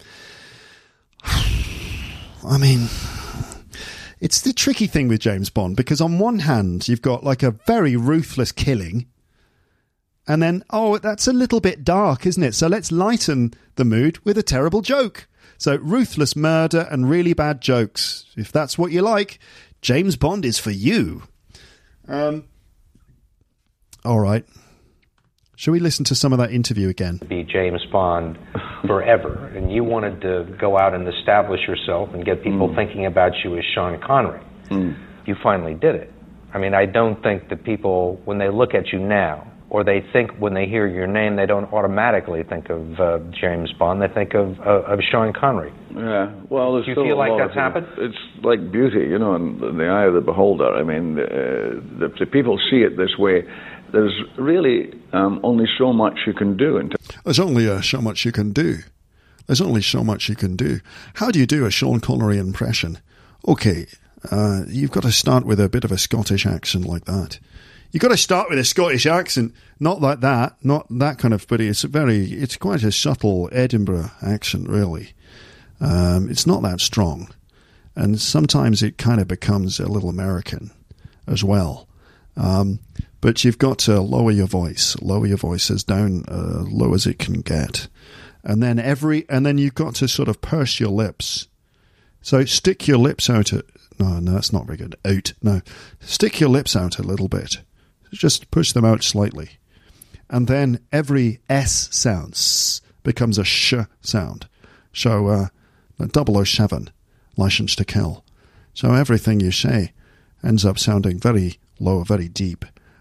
I mean, it's the tricky thing with James Bond, because on one hand, you've got like a very ruthless killing, and then, oh, that's a little bit dark, isn't it? So let's lighten the mood with a terrible joke. So ruthless murder and really bad jokes. If that's what you like, James Bond is for you. Um, all right. Shall we listen to some of that interview again? Be James Bond forever, and you wanted to go out and establish yourself and get people mm. thinking about you as Sean Connery. Mm. You finally did it. I mean, I don't think that people, when they look at you now, or they think when they hear your name, they don't automatically think of uh, James Bond. They think of uh, of Sean Connery. Yeah, well, there's Do you still feel a like lot that's of, happened? It's like beauty, you know, in the eye of the beholder. I mean, uh, the, the people see it this way. There's really um, only so much you can do. In t- There's only uh, so much you can do. There's only so much you can do. How do you do a Sean Connery impression? Okay, uh, you've got to start with a bit of a Scottish accent like that. You've got to start with a Scottish accent, not like that, not that kind of, but it's very, it's quite a subtle Edinburgh accent, really. Um, it's not that strong. And sometimes it kind of becomes a little American as well. Um, but you've got to lower your voice, lower your voice as down, uh, low as it can get. And then every, and then you've got to sort of purse your lips. So stick your lips out, a, no, no, that's not very good. Out, no. Stick your lips out a little bit. Just push them out slightly. And then every S sound s becomes a sh sound. So, uh, double oh seven, License to Kill. So everything you say ends up sounding very low, very deep,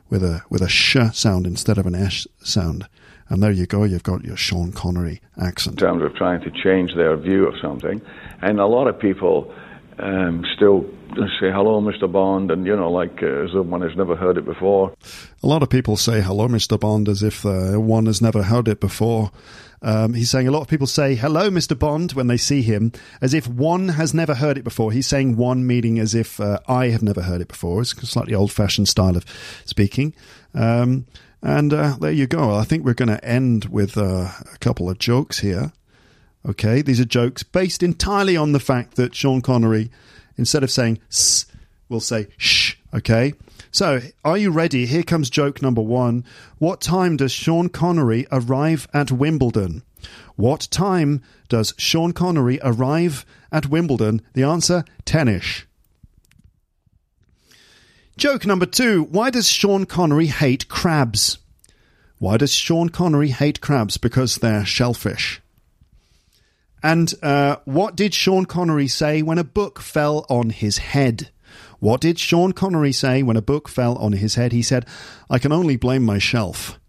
with a with a sh sound instead of an s sound. And there you go, you've got your Sean Connery accent. In terms of trying to change their view of something. And a lot of people um, still say, hello, Mister Bond, and, you know, like uh, as though one has never heard it before. A lot of people say, hello, Mister Bond, as if uh, one has never heard it before. Um, he's saying a lot of people say, hello, Mister Bond, when they see him, as if one has never heard it before. He's saying one, meaning as if uh, I have never heard it before. It's a slightly old-fashioned style of speaking. Um, and uh, there you go. I think we're going to end with uh, a couple of jokes here. Okay, these are jokes based entirely on the fact that Sean Connery, instead of saying s, will say shh, okay? So, are you ready? Here comes joke number one. What time does Sean Connery arrive at Wimbledon? What time does Sean Connery arrive at Wimbledon? The answer, ten-ish. Joke number two. Why does Sean Connery hate crabs? Why does Sean Connery hate crabs? Because they're shellfish. And uh, what did Sean Connery say when a book fell on his head? What did Sean Connery say when a book fell on his head? He said, I can only blame my shelf.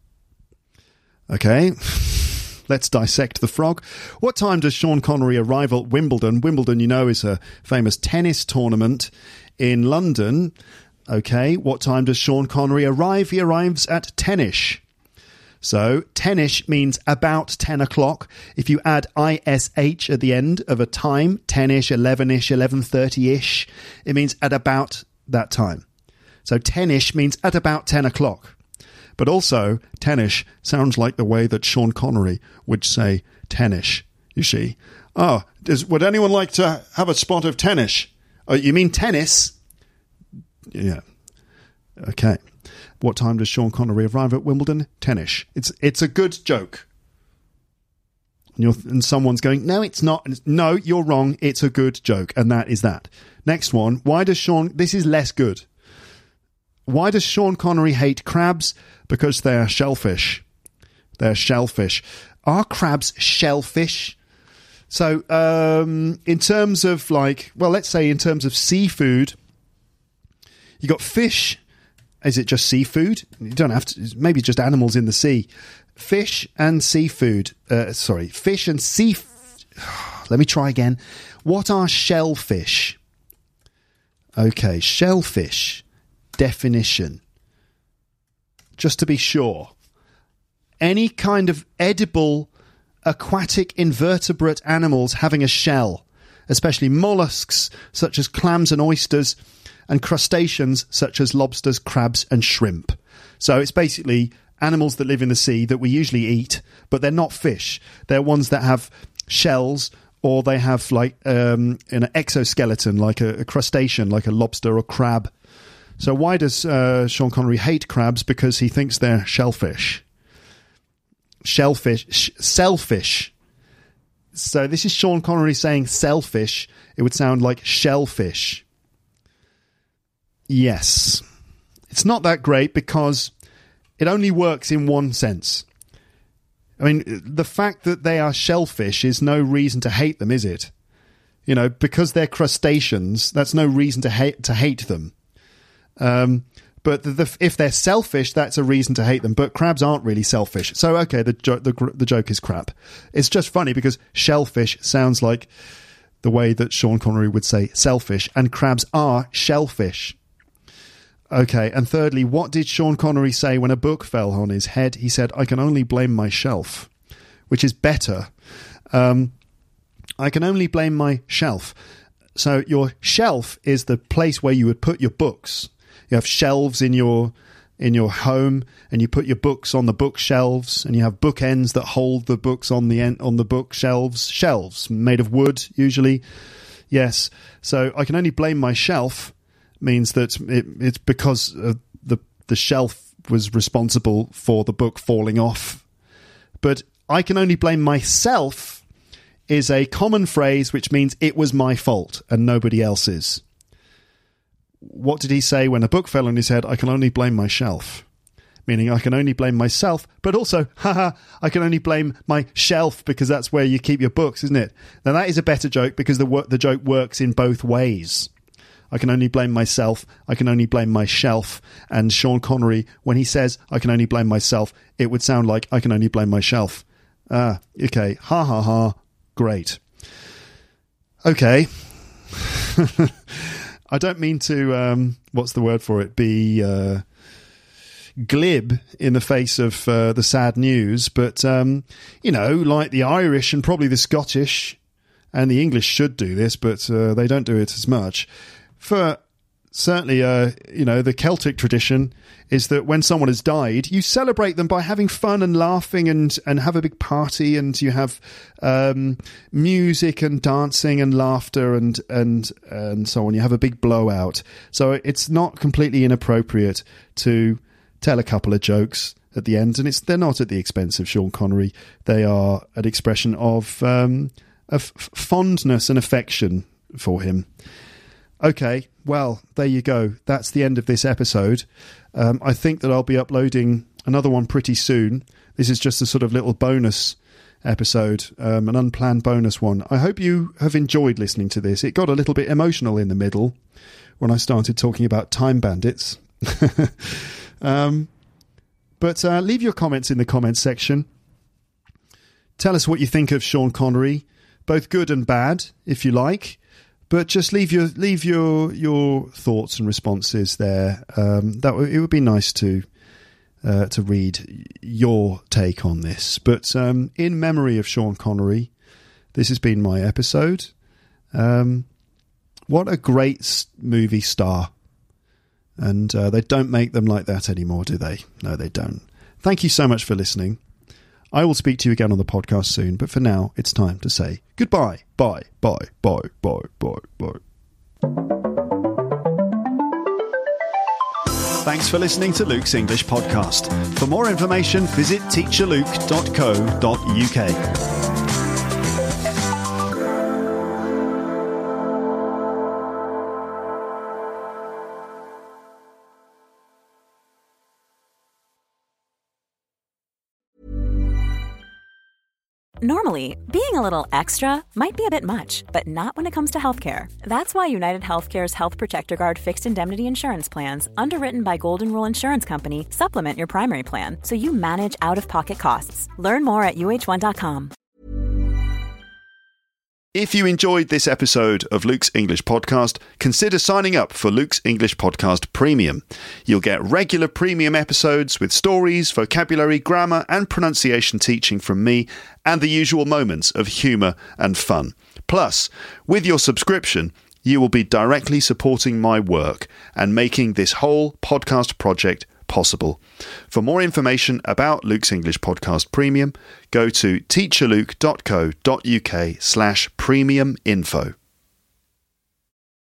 Okay, let's dissect the frog. What time does Sean Connery arrive at Wimbledon? Wimbledon, you know, is a famous tennis tournament in London. Okay, what time does Sean Connery arrive? He arrives at ten-ish. So, ten-ish means about ten o'clock. If you add ish at the end of a time, ten-ish, eleven-ish, eleven thirty-ish, it means at about that time. So, ten-ish means at about ten o'clock. But also, ten-ish sounds like the way that Sean Connery would say ten-ish, you see. Oh, does, would anyone like to have a spot of ten-ish? Oh, you mean tennis? Yeah. Okay. What time does Sean Connery arrive at Wimbledon? ten-ish. It's it's a good joke. And, you're, and someone's going, no, it's not. And it's, no, you're wrong. It's a good joke. And that is that. Next one. Why does Sean... This is less good. Why does Sean Connery hate crabs? Because they're shellfish. They're shellfish. Are crabs shellfish? So, um, in terms of like... Well, let's say in terms of seafood, you got fish... Is it just seafood? You don't have to. Maybe just animals in the sea. Fish and seafood. Uh, sorry, fish and sea. Let me try again. What are shellfish? Okay, shellfish. Definition. Just to be sure. Any kind of edible aquatic invertebrate animals having a shell, especially mollusks such as clams and oysters, and crustaceans such as lobsters, crabs, and shrimp. So it's basically animals that live in the sea that we usually eat, but they're not fish. They're ones that have shells, or they have like um, an exoskeleton, like a, a crustacean, like a lobster or crab. So why does uh, Sean Connery hate crabs? Because he thinks they're shellfish. Shellfish. Sh- selfish. So this is Sean Connery saying selfish. It would sound like shellfish. Yes. It's not that great because it only works in one sense. I mean, the fact that they are shellfish is no reason to hate them, is it? You know, because they're crustaceans, that's no reason to hate to hate them. Um, but the, the, if they're selfish, that's a reason to hate them. But crabs aren't really selfish. So, okay, the, jo- the, the joke is crap. It's just funny because shellfish sounds like the way that Sean Connery would say selfish, and crabs are shellfish. Okay, and thirdly, what did Sean Connery say when a book fell on his head? He said, I can only blame my shelf, which is better. Um, I can only blame my shelf. So your shelf is the place where you would put your books. You have shelves in your in your home, and you put your books on the bookshelves, and you have bookends that hold the books on the end, on the bookshelves. Shelves made of wood, usually. Yes. So I can only blame my shelf. Means that it, it's because uh, the the shelf was responsible for the book falling off. But I can only blame myself is a common phrase which means it was my fault and nobody else's. What did he say when a book fell on his head? I can only blame my shelf. Meaning I can only blame myself, but also, haha, I can only blame my shelf because that's where you keep your books, isn't it? Now that is a better joke because the the joke works in both ways. I can only blame myself, I can only blame my shelf. And Sean Connery, when he says, I can only blame myself, it would sound like, I can only blame my shelf. Ah, okay, ha ha ha, great. Okay. I don't mean to, um, what's the word for it, be uh, glib in the face of uh, the sad news, but, um, you know, like the Irish and probably the Scottish and the English should do this, but uh, they don't do it as much. For certainly, uh, you know, the Celtic tradition is that when someone has died, you celebrate them by having fun and laughing and, and have a big party, and you have um, music and dancing and laughter and, and, and so on. You have a big blowout. So it's not completely inappropriate to tell a couple of jokes at the end, and it's they're not at the expense of Sean Connery. They are an expression of, um, of fondness and affection for him. Okay, well, there you go. That's the end of this episode. Um, I think that I'll be uploading another one pretty soon. This is just a sort of little bonus episode, um, an unplanned bonus one. I hope you have enjoyed listening to this. It got a little bit emotional in the middle when I started talking about Time Bandits. um, but uh, leave your comments in the comments section. Tell us what you think of Sean Connery, both good and bad, if you like. But just leave your leave your your thoughts and responses there. Um, that w- it would be nice to uh, to read your take on this. But um, in memory of Sean Connery, this has been my episode. Um, what a great movie star! And uh, they don't make them like that anymore, do they? No, they don't. Thank you so much for listening. I will speak to you again on the podcast soon, but for now, it's time to say goodbye. Bye, bye, bye, bye, bye, bye. Thanks for listening to Luke's English Podcast. For more information, visit teacher luke dot co dot uk. Normally, being a little extra might be a bit much, but not when it comes to healthcare. That's why United Healthcare's Health Protector Guard fixed indemnity insurance plans, underwritten by Golden Rule Insurance Company, supplement your primary plan so you manage out-of-pocket costs. Learn more at U H one dot com. If you enjoyed this episode of Luke's English Podcast, consider signing up for Luke's English Podcast Premium. You'll get regular premium episodes with stories, vocabulary, grammar and pronunciation teaching from me, and the usual moments of humour and fun. Plus, with your subscription, you will be directly supporting my work and making this whole podcast project possible. For more information about Luke's English Podcast Premium, go to teacher luke dot co dot uk slash premium info.